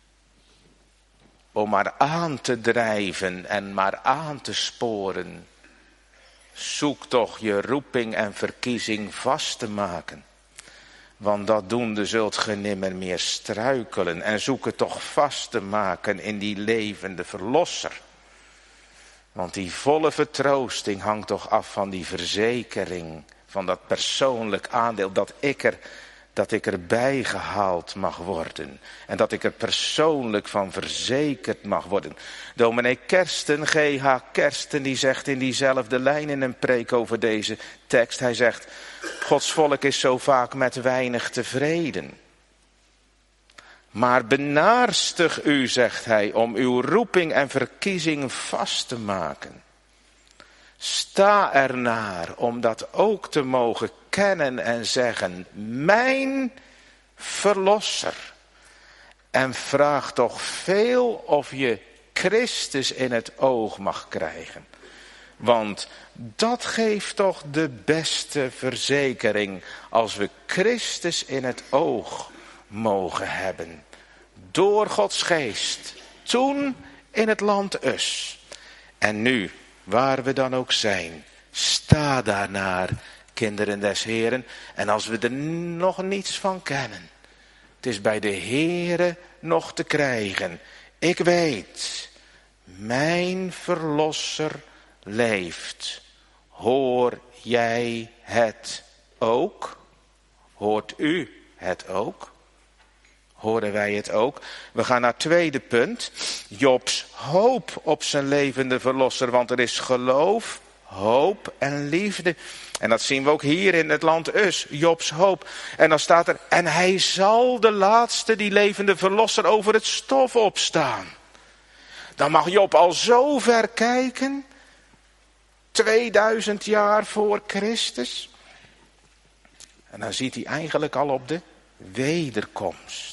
Om maar aan te drijven en maar aan te sporen. Zoek toch je roeping en verkiezing vast te maken. Want dat doende zult ge nimmer meer struikelen. En zoek het toch vast te maken in die levende verlosser. Want die volle vertroosting hangt toch af van die verzekering. Van dat persoonlijk aandeel dat ik er... dat ik erbij gehaald mag worden. En dat ik er persoonlijk van verzekerd mag worden. Dominee Kersten, G H Kersten, die zegt in diezelfde lijn in een preek over deze tekst. Hij zegt, Gods volk is zo vaak met weinig tevreden. Maar benaarstig u, zegt hij, om uw roeping en verkiezing vast te maken. Sta ernaar om dat ook te mogen kennen en zeggen, mijn verlosser. En vraag toch veel of je Christus in het oog mag krijgen. Want dat geeft toch de beste verzekering als we Christus in het oog mogen hebben. Door Gods geest. Toen in het land Us. En nu, waar we dan ook zijn, sta daarnaar, kinderen des Heeren. En als we er nog niets van kennen, het is bij de Heere nog te krijgen. Ik weet, mijn verlosser leeft. Hoor jij het ook? Hoort u het ook? Horen wij het ook? We gaan naar het tweede punt. Jobs hoop op zijn levende verlosser. Want er is geloof, hoop en liefde. En dat zien we ook hier in het land Us. Jobs hoop. En dan staat er, en hij zal de laatste, die levende verlosser, over het stof opstaan. Dan mag Job al zo ver kijken. tweeduizend jaar voor Christus. En dan ziet hij eigenlijk al op de wederkomst.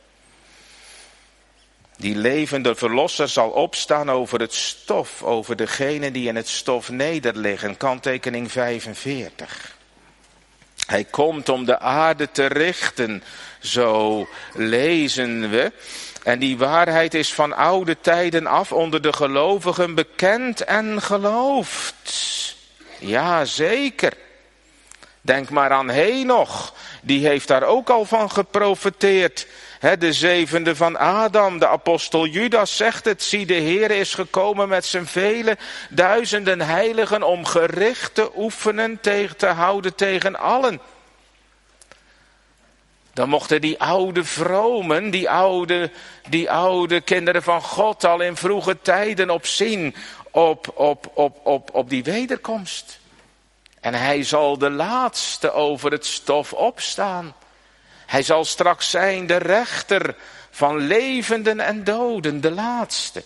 Die levende verlosser zal opstaan over het stof, over degene die in het stof nederliggen. Kanttekening vijfenveertig. Hij komt om de aarde te richten, zo lezen we. En die waarheid is van oude tijden af onder de gelovigen bekend en geloofd. Ja, zeker. Denk maar aan Henoch, die heeft daar ook al van geprofeteerd. He, de zevende van Adam, de apostel Judas zegt het. Zie, de Heer is gekomen met zijn vele duizenden heiligen om gericht te oefenen, tegen te houden tegen allen. Dan mochten die oude vromen, die oude, die oude kinderen van God al in vroege tijden op zien op, op, op, op, op die wederkomst. En hij zal de laatste over het stof opstaan. Hij zal straks zijn de rechter van levenden en doden, de laatste.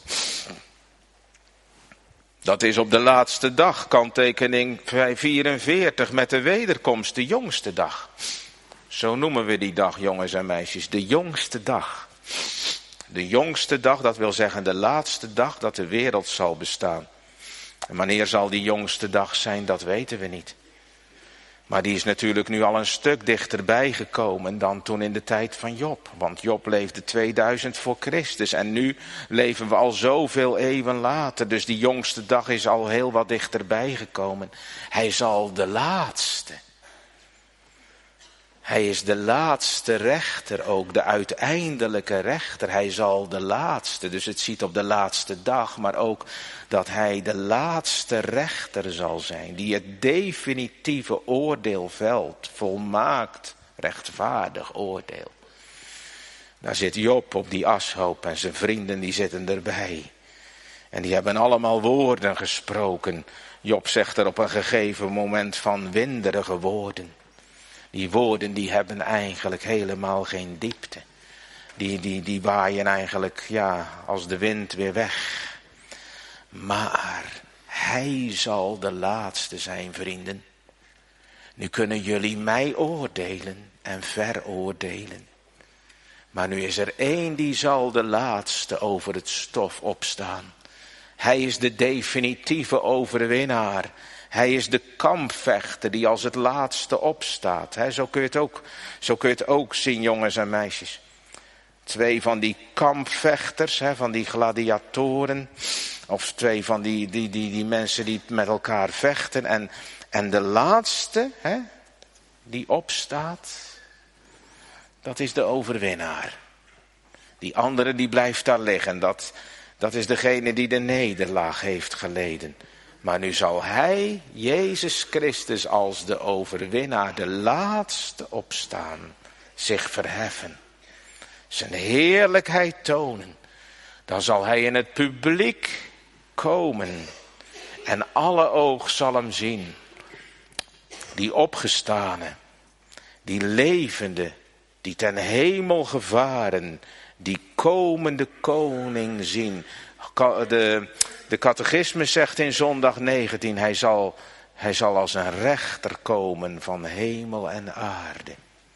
Dat is op de laatste dag, kanttekening vierenveertig, met de wederkomst, de jongste dag. Zo noemen we die dag, jongens en meisjes, de jongste dag. De jongste dag, dat wil zeggen de laatste dag dat de wereld zal bestaan. En wanneer zal die jongste dag zijn, dat weten we niet. Maar die is natuurlijk nu al een stuk dichterbij gekomen dan toen in de tijd van Job. Want Job leefde tweeduizend voor Christus en nu leven we al zoveel eeuwen later. Dus die jongste dag is al heel wat dichterbij gekomen. Hij zal de laatste. Hij is de laatste rechter ook, de uiteindelijke rechter. Hij zal de laatste, dus het ziet op de laatste dag, maar ook dat hij de laatste rechter zal zijn. Die het definitieve oordeel velt, volmaakt, rechtvaardig oordeel. Daar zit Job op die ashoop en zijn vrienden die zitten erbij. En die hebben allemaal woorden gesproken. Job zegt er op een gegeven moment van winderige woorden. Die woorden die hebben eigenlijk helemaal geen diepte. Die, die, die waaien eigenlijk ja, als de wind weer weg. Maar hij zal de laatste zijn, vrienden. Nu kunnen jullie mij oordelen en veroordelen. Maar nu is er één die zal de laatste over het stof opstaan. Hij is de definitieve overwinnaar. Hij is de kampvechter die als het laatste opstaat. He, zo kun je het ook, zo kun je het ook zien, jongens en meisjes. Twee van die kampvechters, he, van die gladiatoren. Of twee van die, die, die, die mensen die met elkaar vechten. En, en de laatste, he, die opstaat, dat is de overwinnaar. Die andere die blijft daar liggen. Dat, dat is degene die de nederlaag heeft geleden. Maar nu zal hij, Jezus Christus, als de overwinnaar, de laatste opstaan, zich verheffen. Zijn heerlijkheid tonen. Dan zal hij in het publiek komen. En alle oog zal hem zien. Die opgestane, die levende, die ten hemel gevaren, die komende koning zien. De, de catechismus zegt in zondag negentien, hij zal, hij zal als een rechter komen van hemel en aarde.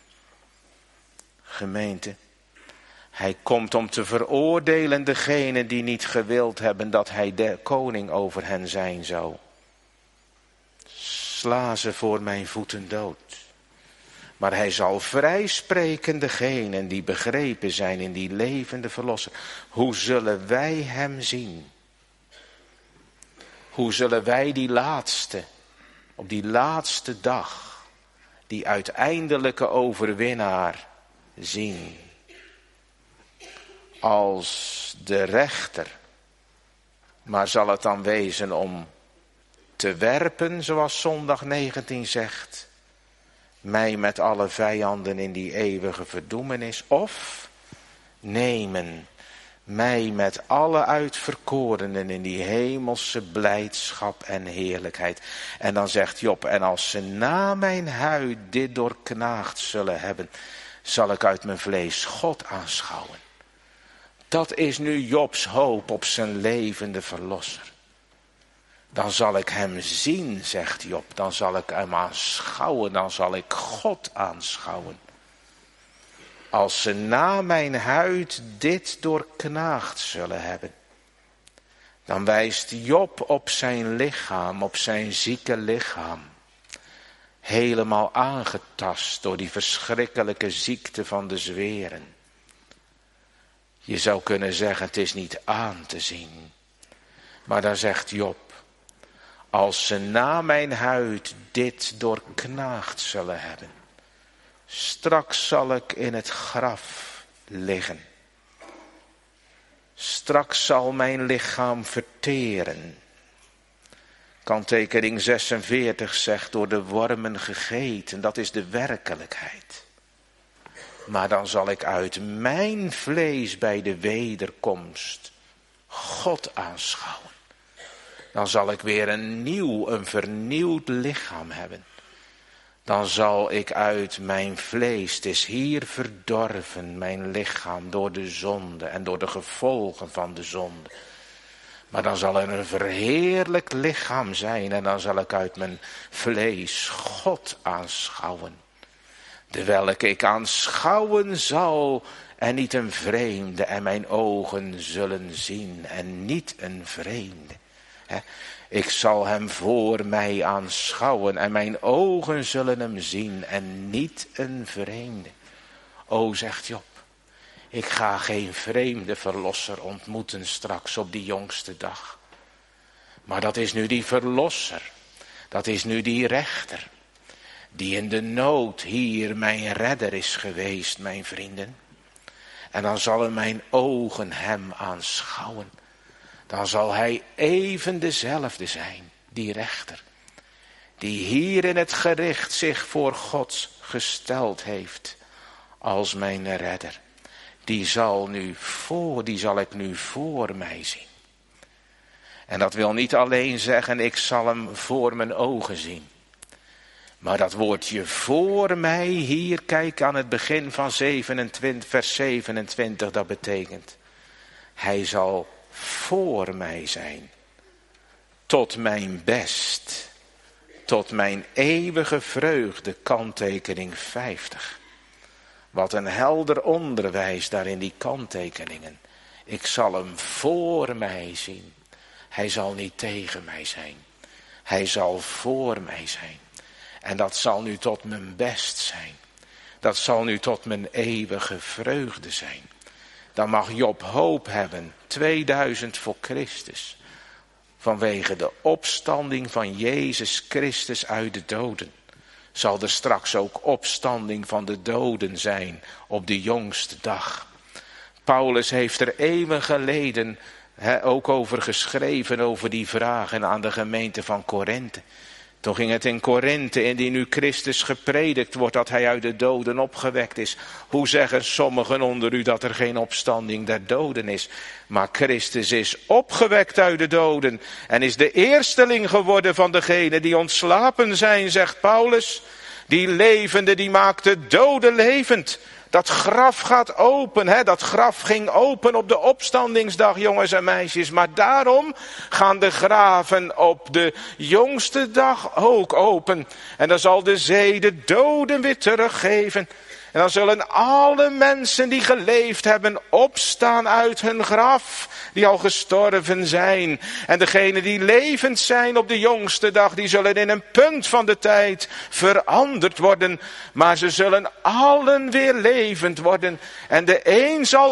Gemeente, hij komt om te veroordelen degenen die niet gewild hebben dat hij de koning over hen zijn zou. Sla ze voor mijn voeten dood. Maar hij zal vrijspreken degenen die begrepen zijn in die levende verlosser. Hoe zullen wij hem zien? Hoe zullen wij die laatste, op die laatste dag, die uiteindelijke overwinnaar zien? Als de rechter. Maar zal het dan wezen om te werpen, zoals zondag negentien zegt, mij met alle vijanden in die eeuwige verdoemenis, of nemen mij met alle uitverkorenen in die hemelse blijdschap en heerlijkheid. En dan zegt Job, en als ze na mijn huid dit doorknaagd zullen hebben, zal ik uit mijn vlees God aanschouwen. Dat is nu Jobs hoop op zijn levende verlosser. Dan zal ik hem zien, zegt Job. Dan zal ik hem aanschouwen. Dan zal ik God aanschouwen. Als ze na mijn huid dit doorknaagd zullen hebben. Dan wijst Job op zijn lichaam, op zijn zieke lichaam. Helemaal aangetast door die verschrikkelijke ziekte van de zweren. Je zou kunnen zeggen, het is niet aan te zien. Maar dan zegt Job, als ze na mijn huid dit doorknaagd zullen hebben, Straks zal ik in het graf liggen. Straks zal mijn lichaam verteren. Kanttekening zesenveertig zegt door de wormen gegeten. Dat is de werkelijkheid. Maar dan zal ik uit mijn vlees bij de wederkomst God aanschouwen. Dan zal ik weer een nieuw, een vernieuwd lichaam hebben. Dan zal ik uit mijn vlees, het is hier verdorven, mijn lichaam door de zonde en door de gevolgen van de zonde. Maar dan zal er een verheerlijk lichaam zijn en dan zal ik uit mijn vlees God aanschouwen. Dewelke ik aanschouwen zal en niet een vreemde en mijn ogen zullen zien en niet een vreemde. He, ik zal hem voor mij aanschouwen en mijn ogen zullen hem zien en niet een vreemde. O, zegt Job, ik ga geen vreemde verlosser ontmoeten straks op die jongste dag. Maar dat is nu die verlosser, dat is nu die rechter, die in de nood hier mijn redder is geweest, mijn vrienden. En dan zullen mijn ogen hem aanschouwen. Dan zal hij even dezelfde zijn, die rechter, die hier in het gericht zich voor God gesteld heeft als mijn redder. Die zal nu voor, die zal ik nu voor mij zien. En dat wil niet alleen zeggen, ik zal hem voor mijn ogen zien. Maar dat woordje voor mij, hier kijk aan het begin van zevenentwintig, vers zevenentwintig, dat betekent, hij zal voor mij zijn, tot mijn best, tot mijn eeuwige vreugde, kanttekening vijftig. Wat een helder onderwijs daar in die kanttekeningen. Ik zal hem voor mij zien. Hij zal niet tegen mij zijn. Hij zal voor mij zijn. En dat zal nu tot mijn best zijn. Dat zal nu tot mijn eeuwige vreugde zijn. Dan mag Job hoop hebben, tweeduizend voor Christus. Vanwege de opstanding van Jezus Christus uit de doden. Zal er straks ook opstanding van de doden zijn op de jongste dag. Paulus heeft er eeuwen geleden he, ook over geschreven, over die vragen aan de gemeente van Korinthe. Toen ging het in Korinthe, indien nu Christus gepredikt wordt dat hij uit de doden opgewekt is. Hoe zeggen sommigen onder u dat er geen opstanding der doden is? Maar Christus is opgewekt uit de doden en is de eersteling geworden van degenen die ontslapen zijn, zegt Paulus. Die levende, die maakt de doden levend. Dat graf gaat open, hè? Dat graf ging open op de opstandingsdag, jongens en meisjes. Maar daarom gaan de graven op de jongste dag ook open. En dan zal de zee de doden weer teruggeven. En dan zullen alle mensen die geleefd hebben opstaan uit hun graf, die al gestorven zijn. En degenen die levend zijn op de jongste dag, die zullen in een punt van de tijd veranderd worden. Maar ze zullen allen weer levend worden. En de een zal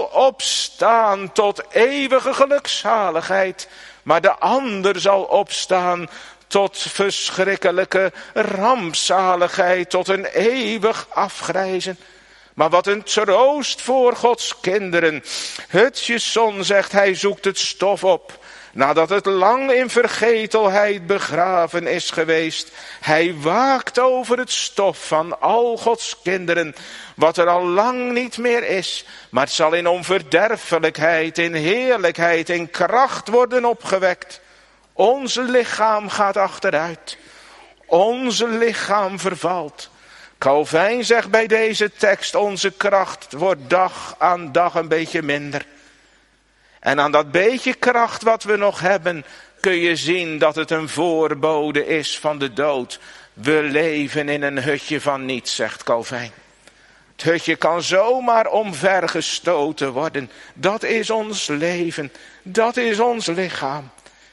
opstaan tot eeuwige gelukzaligheid. Maar de ander zal opstaan tot verschrikkelijke rampzaligheid, tot een eeuwig afgrijzen. Maar wat een troost voor Gods kinderen. Hutjeson zegt, hij zoekt het stof op, nadat het lang in vergetelheid begraven is geweest. Hij waakt over het stof van al Gods kinderen, wat er al lang niet meer is. Maar het zal in onverderfelijkheid, in heerlijkheid, in kracht worden opgewekt. Ons lichaam gaat achteruit. Onze lichaam vervalt. Calvijn zegt bij deze tekst, onze kracht wordt dag aan dag een beetje minder. En aan dat beetje kracht wat we nog hebben, kun je zien dat het een voorbode is van de dood. We leven in een hutje van niets, zegt Calvijn. Het hutje kan zomaar omvergestoten worden. Dat is ons leven, dat is ons lichaam.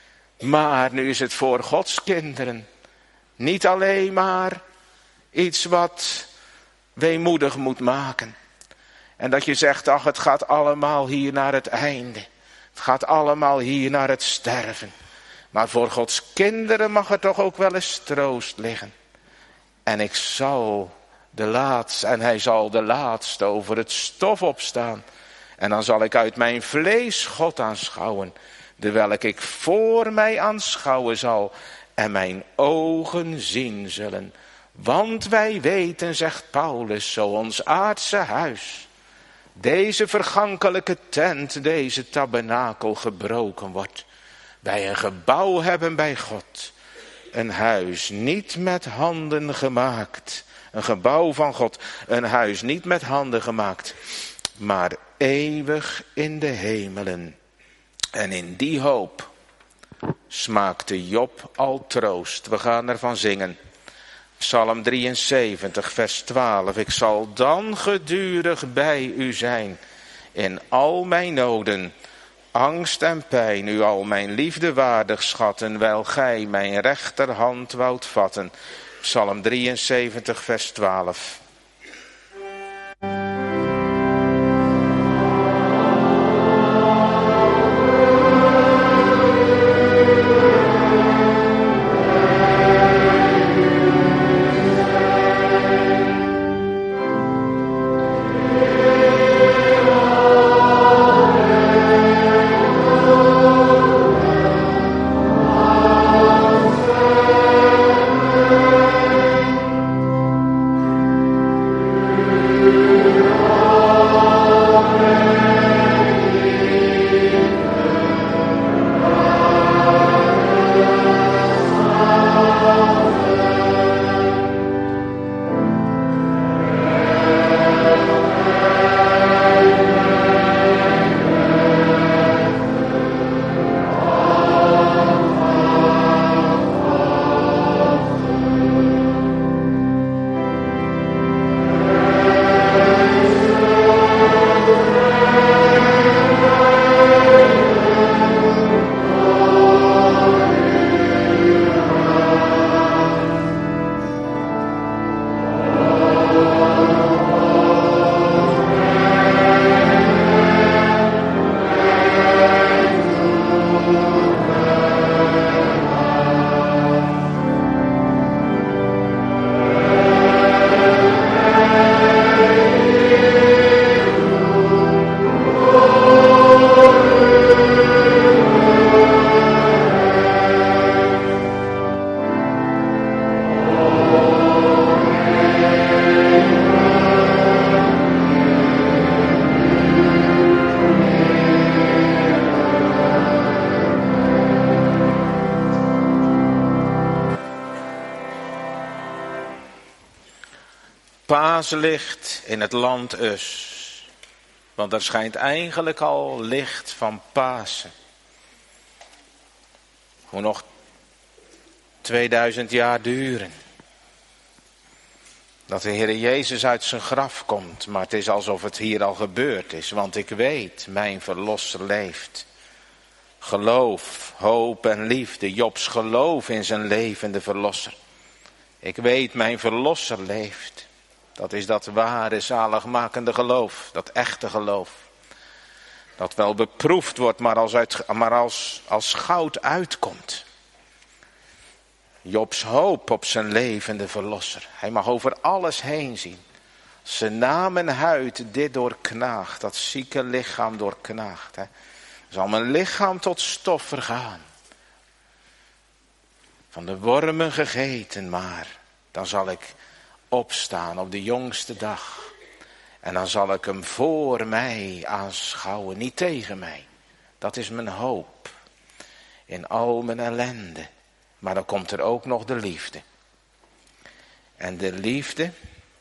Maar nu is het voor Gods kinderen niet alleen maar iets wat weemoedig moet maken. En dat je zegt, ach, het gaat allemaal hier naar het einde. Het gaat allemaal hier naar het sterven. Maar voor Gods kinderen mag er toch ook wel eens troost liggen. En ik zal de laatste, en hij zal de laatste over het stof opstaan. En dan zal ik uit mijn vlees God aanschouwen, dewelk ik voor mij aanschouwen zal, en mijn ogen zien zullen. Want wij weten, zegt Paulus, zo ons aardse huis, deze vergankelijke tent, deze tabernakel gebroken wordt. Wij een gebouw hebben bij God, een huis niet met handen gemaakt. Een gebouw van God, een huis niet met handen gemaakt, maar eeuwig in de hemelen. En in die hoop smaakte Job al troost. We gaan ervan zingen. Psalm drieënzeventig, vers twaalf. Ik zal dan gedurig bij u zijn in al mijn noden, angst en pijn, u al mijn liefde waardig schatten, wijl gij mijn rechterhand woudt vatten. Psalm drieënzeventig, vers twaalf. Paaslicht in het land Us. Want er schijnt eigenlijk al licht van Pasen. Hoe nog tweeduizend jaar duren. Dat de Heer Jezus uit zijn graf komt. Maar het is alsof het hier al gebeurd is. Want ik weet, mijn verlosser leeft. Geloof, hoop en liefde. Jobs geloof in zijn levende verlosser. Ik weet, mijn verlosser leeft. Dat is dat ware, zaligmakende geloof. Dat echte geloof. Dat wel beproefd wordt, maar als, uit, maar als, als goud uitkomt. Jobs hoop op zijn levende verlosser. Hij mag over alles heen zien. Zijn naam en huid dit doorknaagt. Dat zieke lichaam doorknaagt. Hè. Zal mijn lichaam tot stof vergaan. Van de wormen gegeten, maar dan zal ik opstaan op de jongste dag. En dan zal ik hem voor mij aanschouwen, niet tegen mij. Dat is mijn hoop. In al mijn ellende. Maar dan komt er ook nog de liefde. En de liefde,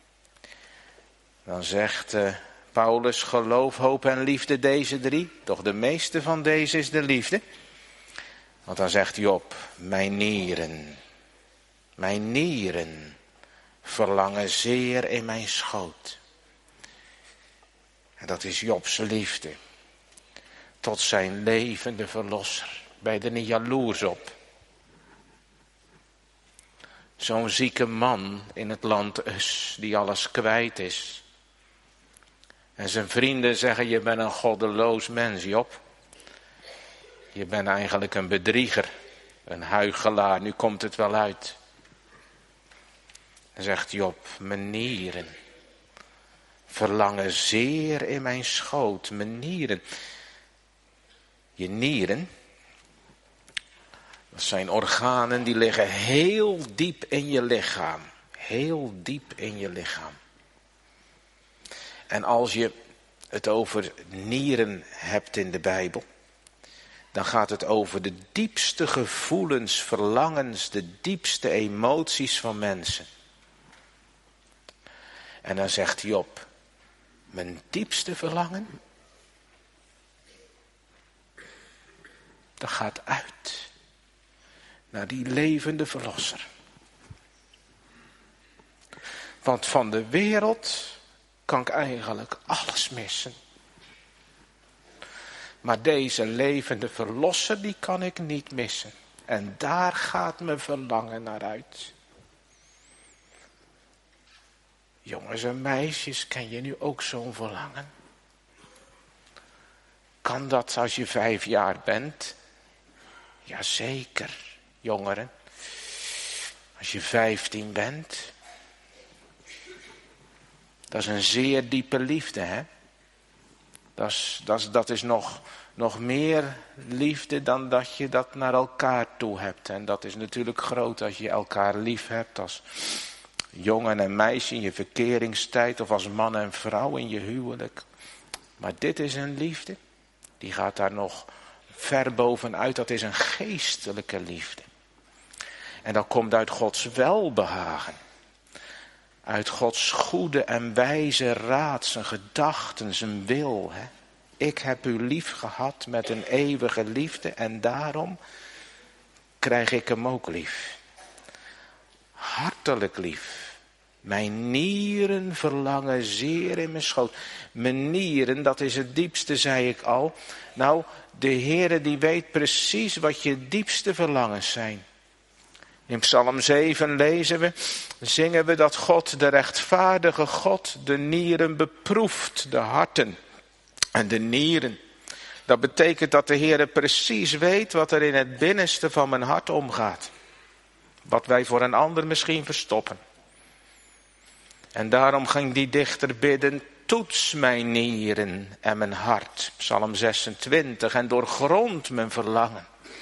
dan zegt uh, Paulus, geloof, hoop en liefde, deze drie. Toch de meeste van deze is de liefde. Want dan zegt Job, mijn nieren, mijn nieren verlangen zeer in mijn schoot. En dat is Jobs liefde. Tot zijn levende verlosser. Ben je er niet jaloers op? Zo'n zieke man in het land Us, die alles kwijt is. En zijn vrienden zeggen, je bent een goddeloos mens, Job. Je bent eigenlijk een bedrieger, een huichelaar, nu komt het wel uit. Dan zegt Job, mijn nieren verlangen zeer in mijn schoot. Mijn nieren. Je nieren, dat zijn organen die liggen heel diep in je lichaam. Heel diep in je lichaam. En als je het over nieren hebt in de Bijbel, dan gaat het over de diepste gevoelens, verlangens, de diepste emoties van mensen. En dan zegt Job, mijn diepste verlangen, dat gaat uit naar die levende verlosser. Want van de wereld kan ik eigenlijk alles missen. Maar deze levende verlosser, die kan ik niet missen. En daar gaat mijn verlangen naar uit. Jongens en meisjes, ken je nu ook zo'n verlangen? Kan dat als je vijf jaar bent? Jazeker, jongeren. Als je vijftien bent. Dat is een zeer diepe liefde, hè? Dat is, dat is, dat is nog, nog meer liefde dan dat je dat naar elkaar toe hebt. En dat is natuurlijk groot als je elkaar lief hebt als jongen en meisje in je verkeringstijd of als man en vrouw in je huwelijk. Maar dit is een liefde, die gaat daar nog ver bovenuit. Dat is een geestelijke liefde. En dat komt uit Gods welbehagen. Uit Gods goede en wijze raad, zijn gedachten, zijn wil. Hè? Ik heb u lief gehad met een eeuwige liefde en daarom krijg ik hem ook lief. Hartelijk lief. Mijn nieren verlangen zeer in mijn schoot. Mijn nieren, dat is het diepste, zei ik al. Nou, de Heere die weet precies wat je diepste verlangens zijn. In Psalm zeven lezen we, zingen we dat God, de rechtvaardige God, de nieren beproeft, de harten en de nieren. Dat betekent dat de Heer precies weet wat er in het binnenste van mijn hart omgaat. Wat wij voor een ander misschien verstoppen. En daarom ging die dichter bidden, toets mijn nieren en mijn hart. Psalm zesentwintig, en doorgrond mijn verlangen.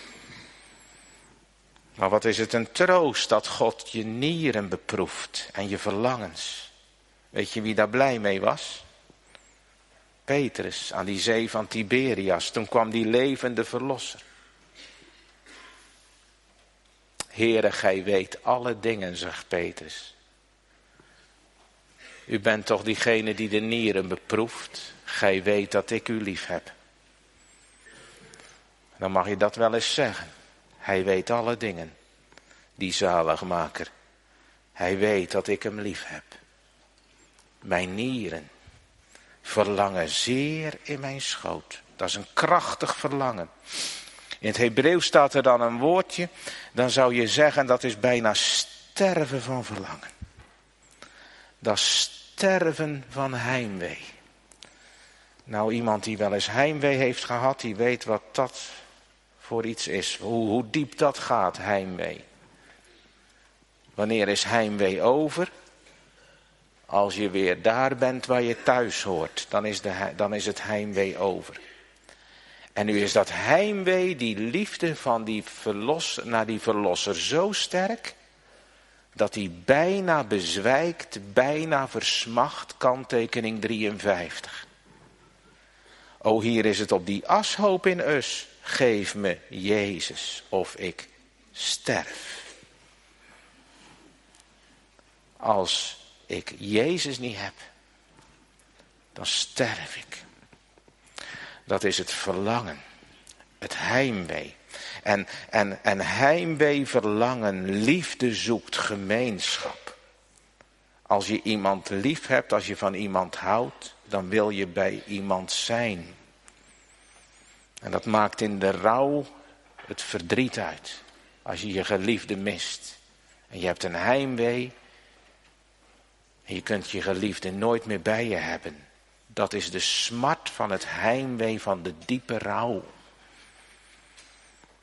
Maar wat is het een troost dat God je nieren beproeft en je verlangens. Weet je wie daar blij mee was? Petrus aan die zee van Tiberias. Toen kwam die levende verlosser. Heere, gij weet alle dingen, zegt Petrus. U bent toch diegene die de nieren beproeft. Gij weet dat ik u lief heb. Dan mag je dat wel eens zeggen. Hij weet alle dingen, die zaligmaker. Hij weet dat ik hem lief heb. Mijn nieren verlangen zeer in mijn schoot. Dat is een krachtig verlangen. In het Hebreeuws staat er dan een woordje. Dan zou je zeggen dat is bijna sterven van verlangen. Dat is sterven van heimwee. Nou, iemand die wel eens heimwee heeft gehad, die weet wat dat voor iets is. Hoe, hoe diep dat gaat, heimwee. Wanneer is heimwee over? Als je weer daar bent waar je thuis hoort, dan is, de, dan is het heimwee over. En nu is dat heimwee, die liefde van die verlosser, naar die verlosser zo sterk, dat hij bijna bezwijkt, bijna versmacht, kanttekening drieënvijftig. O, hier is het op die ashoop in us. Geef me Jezus of ik sterf. Als ik Jezus niet heb, dan sterf ik. Dat is het verlangen, het heimwee. En, en, en heimwee, verlangen, liefde zoekt gemeenschap. Als je iemand lief hebt, als je van iemand houdt, dan wil je bij iemand zijn. En dat maakt in de rouw het verdriet uit. Als je je geliefde mist. En je hebt een heimwee. En je kunt je geliefde nooit meer bij je hebben. Dat is de smart van het heimwee van de diepe rouw.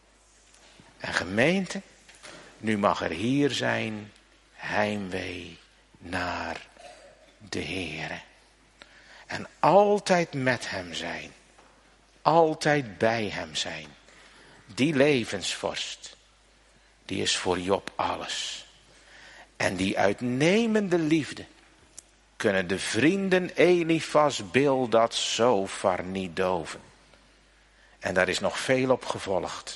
En gemeente, nu mag er hier zijn heimwee naar de Heere. En altijd met hem zijn. Altijd bij hem zijn. Die levensvorst, die is voor Job alles. En die uitnemende liefde kunnen de vrienden Elifas, Bildad, Zofar niet doven. En daar is nog veel op gevolgd.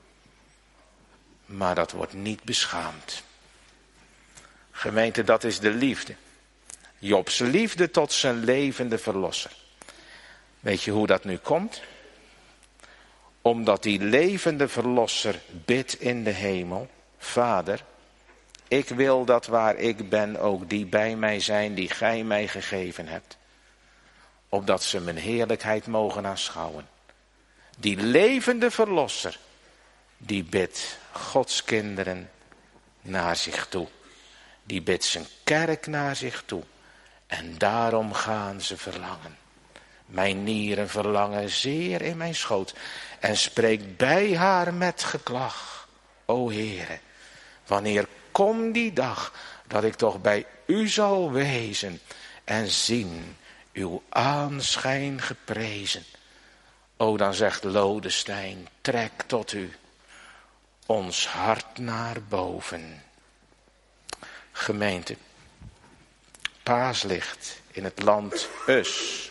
Maar dat wordt niet beschaamd. Gemeente, dat is de liefde. Jobs liefde tot zijn levende verlosser. Weet je hoe dat nu komt? Omdat die levende verlosser bidt in de hemel. Vader, ik wil dat waar ik ben ook die bij mij zijn die gij mij gegeven hebt. Opdat ze mijn heerlijkheid mogen aanschouwen. Die levende verlosser, die bidt Gods kinderen naar zich toe. Die bidt zijn kerk naar zich toe. En daarom gaan ze verlangen. Mijn nieren verlangen zeer in mijn schoot. En spreekt bij haar met geklag. O Heere, wanneer komt die dag dat ik toch bij u zal wezen. En zien uw aanschijn geprezen. O, dan zegt Lodestein, trek tot u ons hart naar boven. Gemeente, paaslicht in het land Us.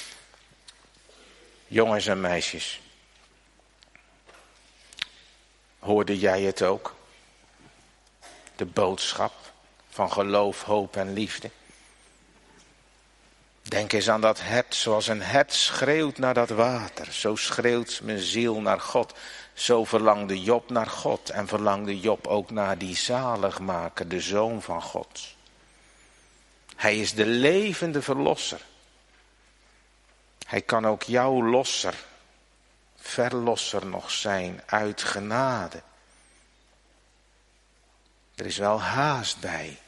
Jongens en meisjes, hoorde jij het ook? De boodschap van geloof, hoop en liefde. Denk eens aan dat hert, zoals een hert schreeuwt naar dat water. Zo schreeuwt mijn ziel naar God. Zo verlangde Job naar God. En verlangde Job ook naar die zaligmaker, de Zoon van God. Hij is de levende verlosser. Hij kan ook jouw losser, verlosser nog zijn uit genade. Er is wel haast bij.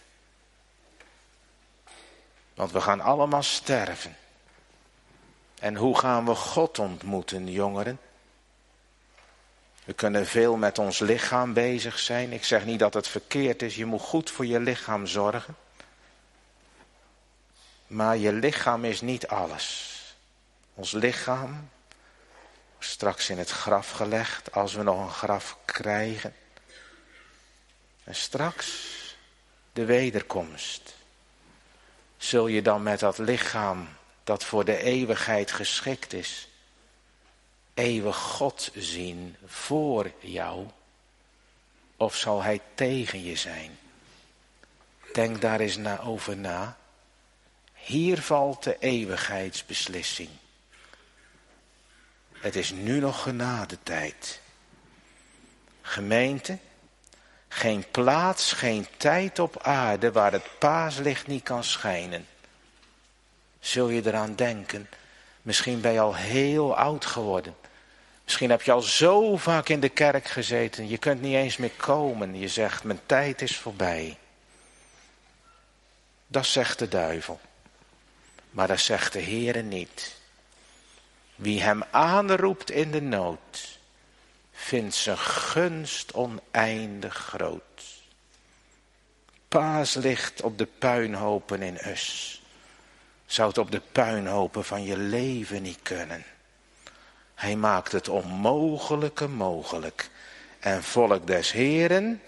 Want we gaan allemaal sterven. En hoe gaan we God ontmoeten, jongeren? We kunnen veel met ons lichaam bezig zijn. Ik zeg niet dat het verkeerd is. Je moet goed voor je lichaam zorgen. Maar je lichaam is niet alles. Ons lichaam wordt straks in het graf gelegd, als we nog een graf krijgen. En straks de wederkomst. Zul je dan met dat lichaam dat voor de eeuwigheid geschikt is, eeuwig God zien voor jou? Of zal hij tegen je zijn? Denk daar eens na over na. Hier valt de eeuwigheidsbeslissing. Het is nu nog genadetijd. Gemeente, geen plaats, geen tijd op aarde waar het paaslicht niet kan schijnen. Zul je eraan denken? Misschien ben je al heel oud geworden. Misschien heb je al zo vaak in de kerk gezeten. Je kunt niet eens meer komen. Je zegt, mijn tijd is voorbij. Dat zegt de duivel. Maar dat zegt de Heere niet. Wie hem aanroept in de nood, vindt zijn gunst oneindig groot. Paaslicht op de puinhopen in Us. Zou het op de puinhopen van je leven niet kunnen? Hij maakt het onmogelijke mogelijk. En volk des Heeren,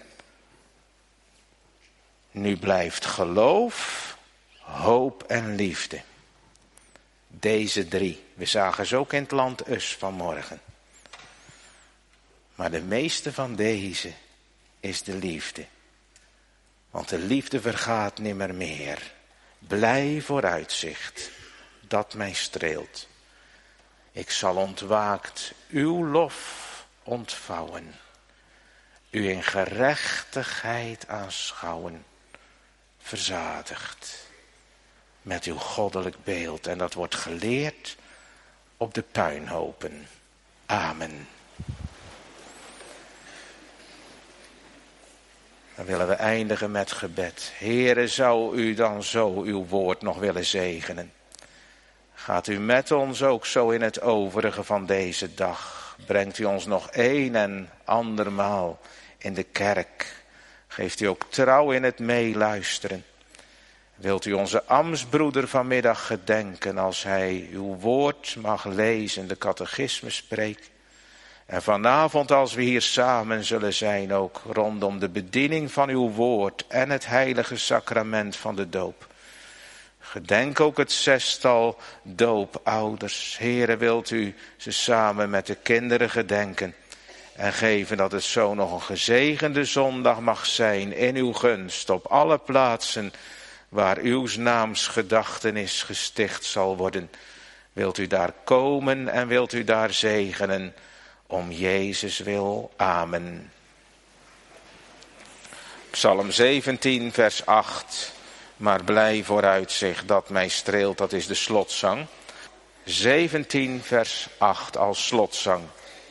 nu blijft geloof, hoop en liefde. Deze drie, we zagen ze ook in het land Us vanmorgen. Maar de meeste van deze is de liefde. Want de liefde vergaat nimmer meer. Blij vooruitzicht, dat mij streelt. Ik zal ontwaakt uw lof ontvouwen. U in gerechtigheid aanschouwen. Verzadigd met uw goddelijk beeld. En dat wordt geleerd op de puinhopen. Amen. Dan willen we eindigen met gebed. Heere, zou u dan zo uw woord nog willen zegenen? Gaat u met ons ook zo in het overige van deze dag? Brengt u ons nog een en andermaal in de kerk? Geeft u ook trouw in het meeluisteren? Wilt u onze ambtsbroeder vanmiddag gedenken als hij uw woord mag lezen, de catechisme spreekt. En vanavond als we hier samen zullen zijn ook rondom de bediening van uw woord en het heilige sacrament van de doop. Gedenk ook het zestal doopouders. Heere, wilt u ze samen met de kinderen gedenken. En geven dat het zo nog een gezegende zondag mag zijn in uw gunst op alle plaatsen waar uw naamsgedachtenis gesticht zal worden. Wilt u daar komen en wilt u daar zegenen, om Jezus wil. Amen. Psalm zeventien, vers acht. Maar blij vooruitzicht dat mij streelt, dat is de slotzang. zeventien, vers acht als slotzang.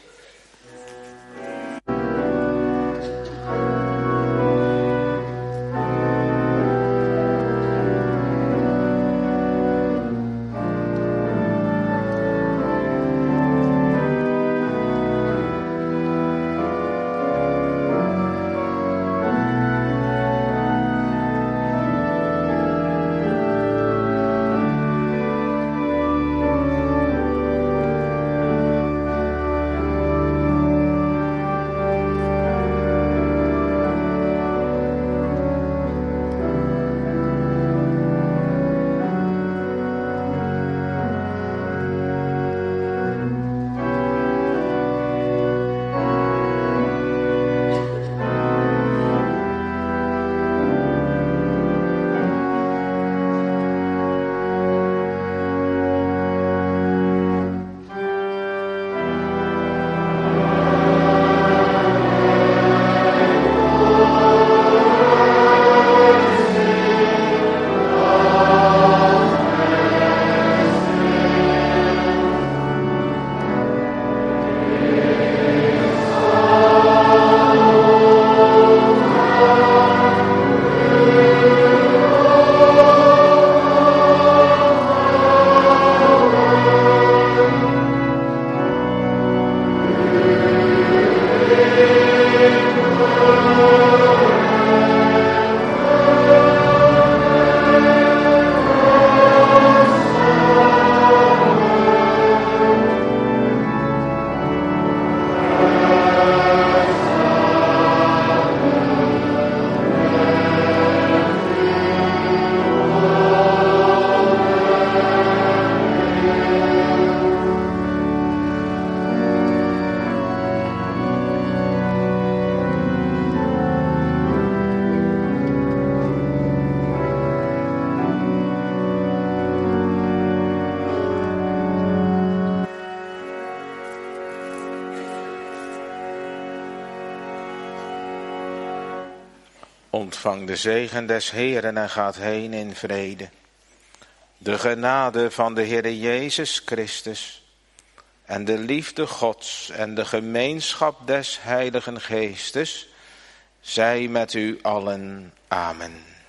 Ontvang de zegen des Heeren en gaat heen in vrede. De genade van de Heere Jezus Christus en de liefde Gods en de gemeenschap des Heiligen Geestes zij met u allen. Amen.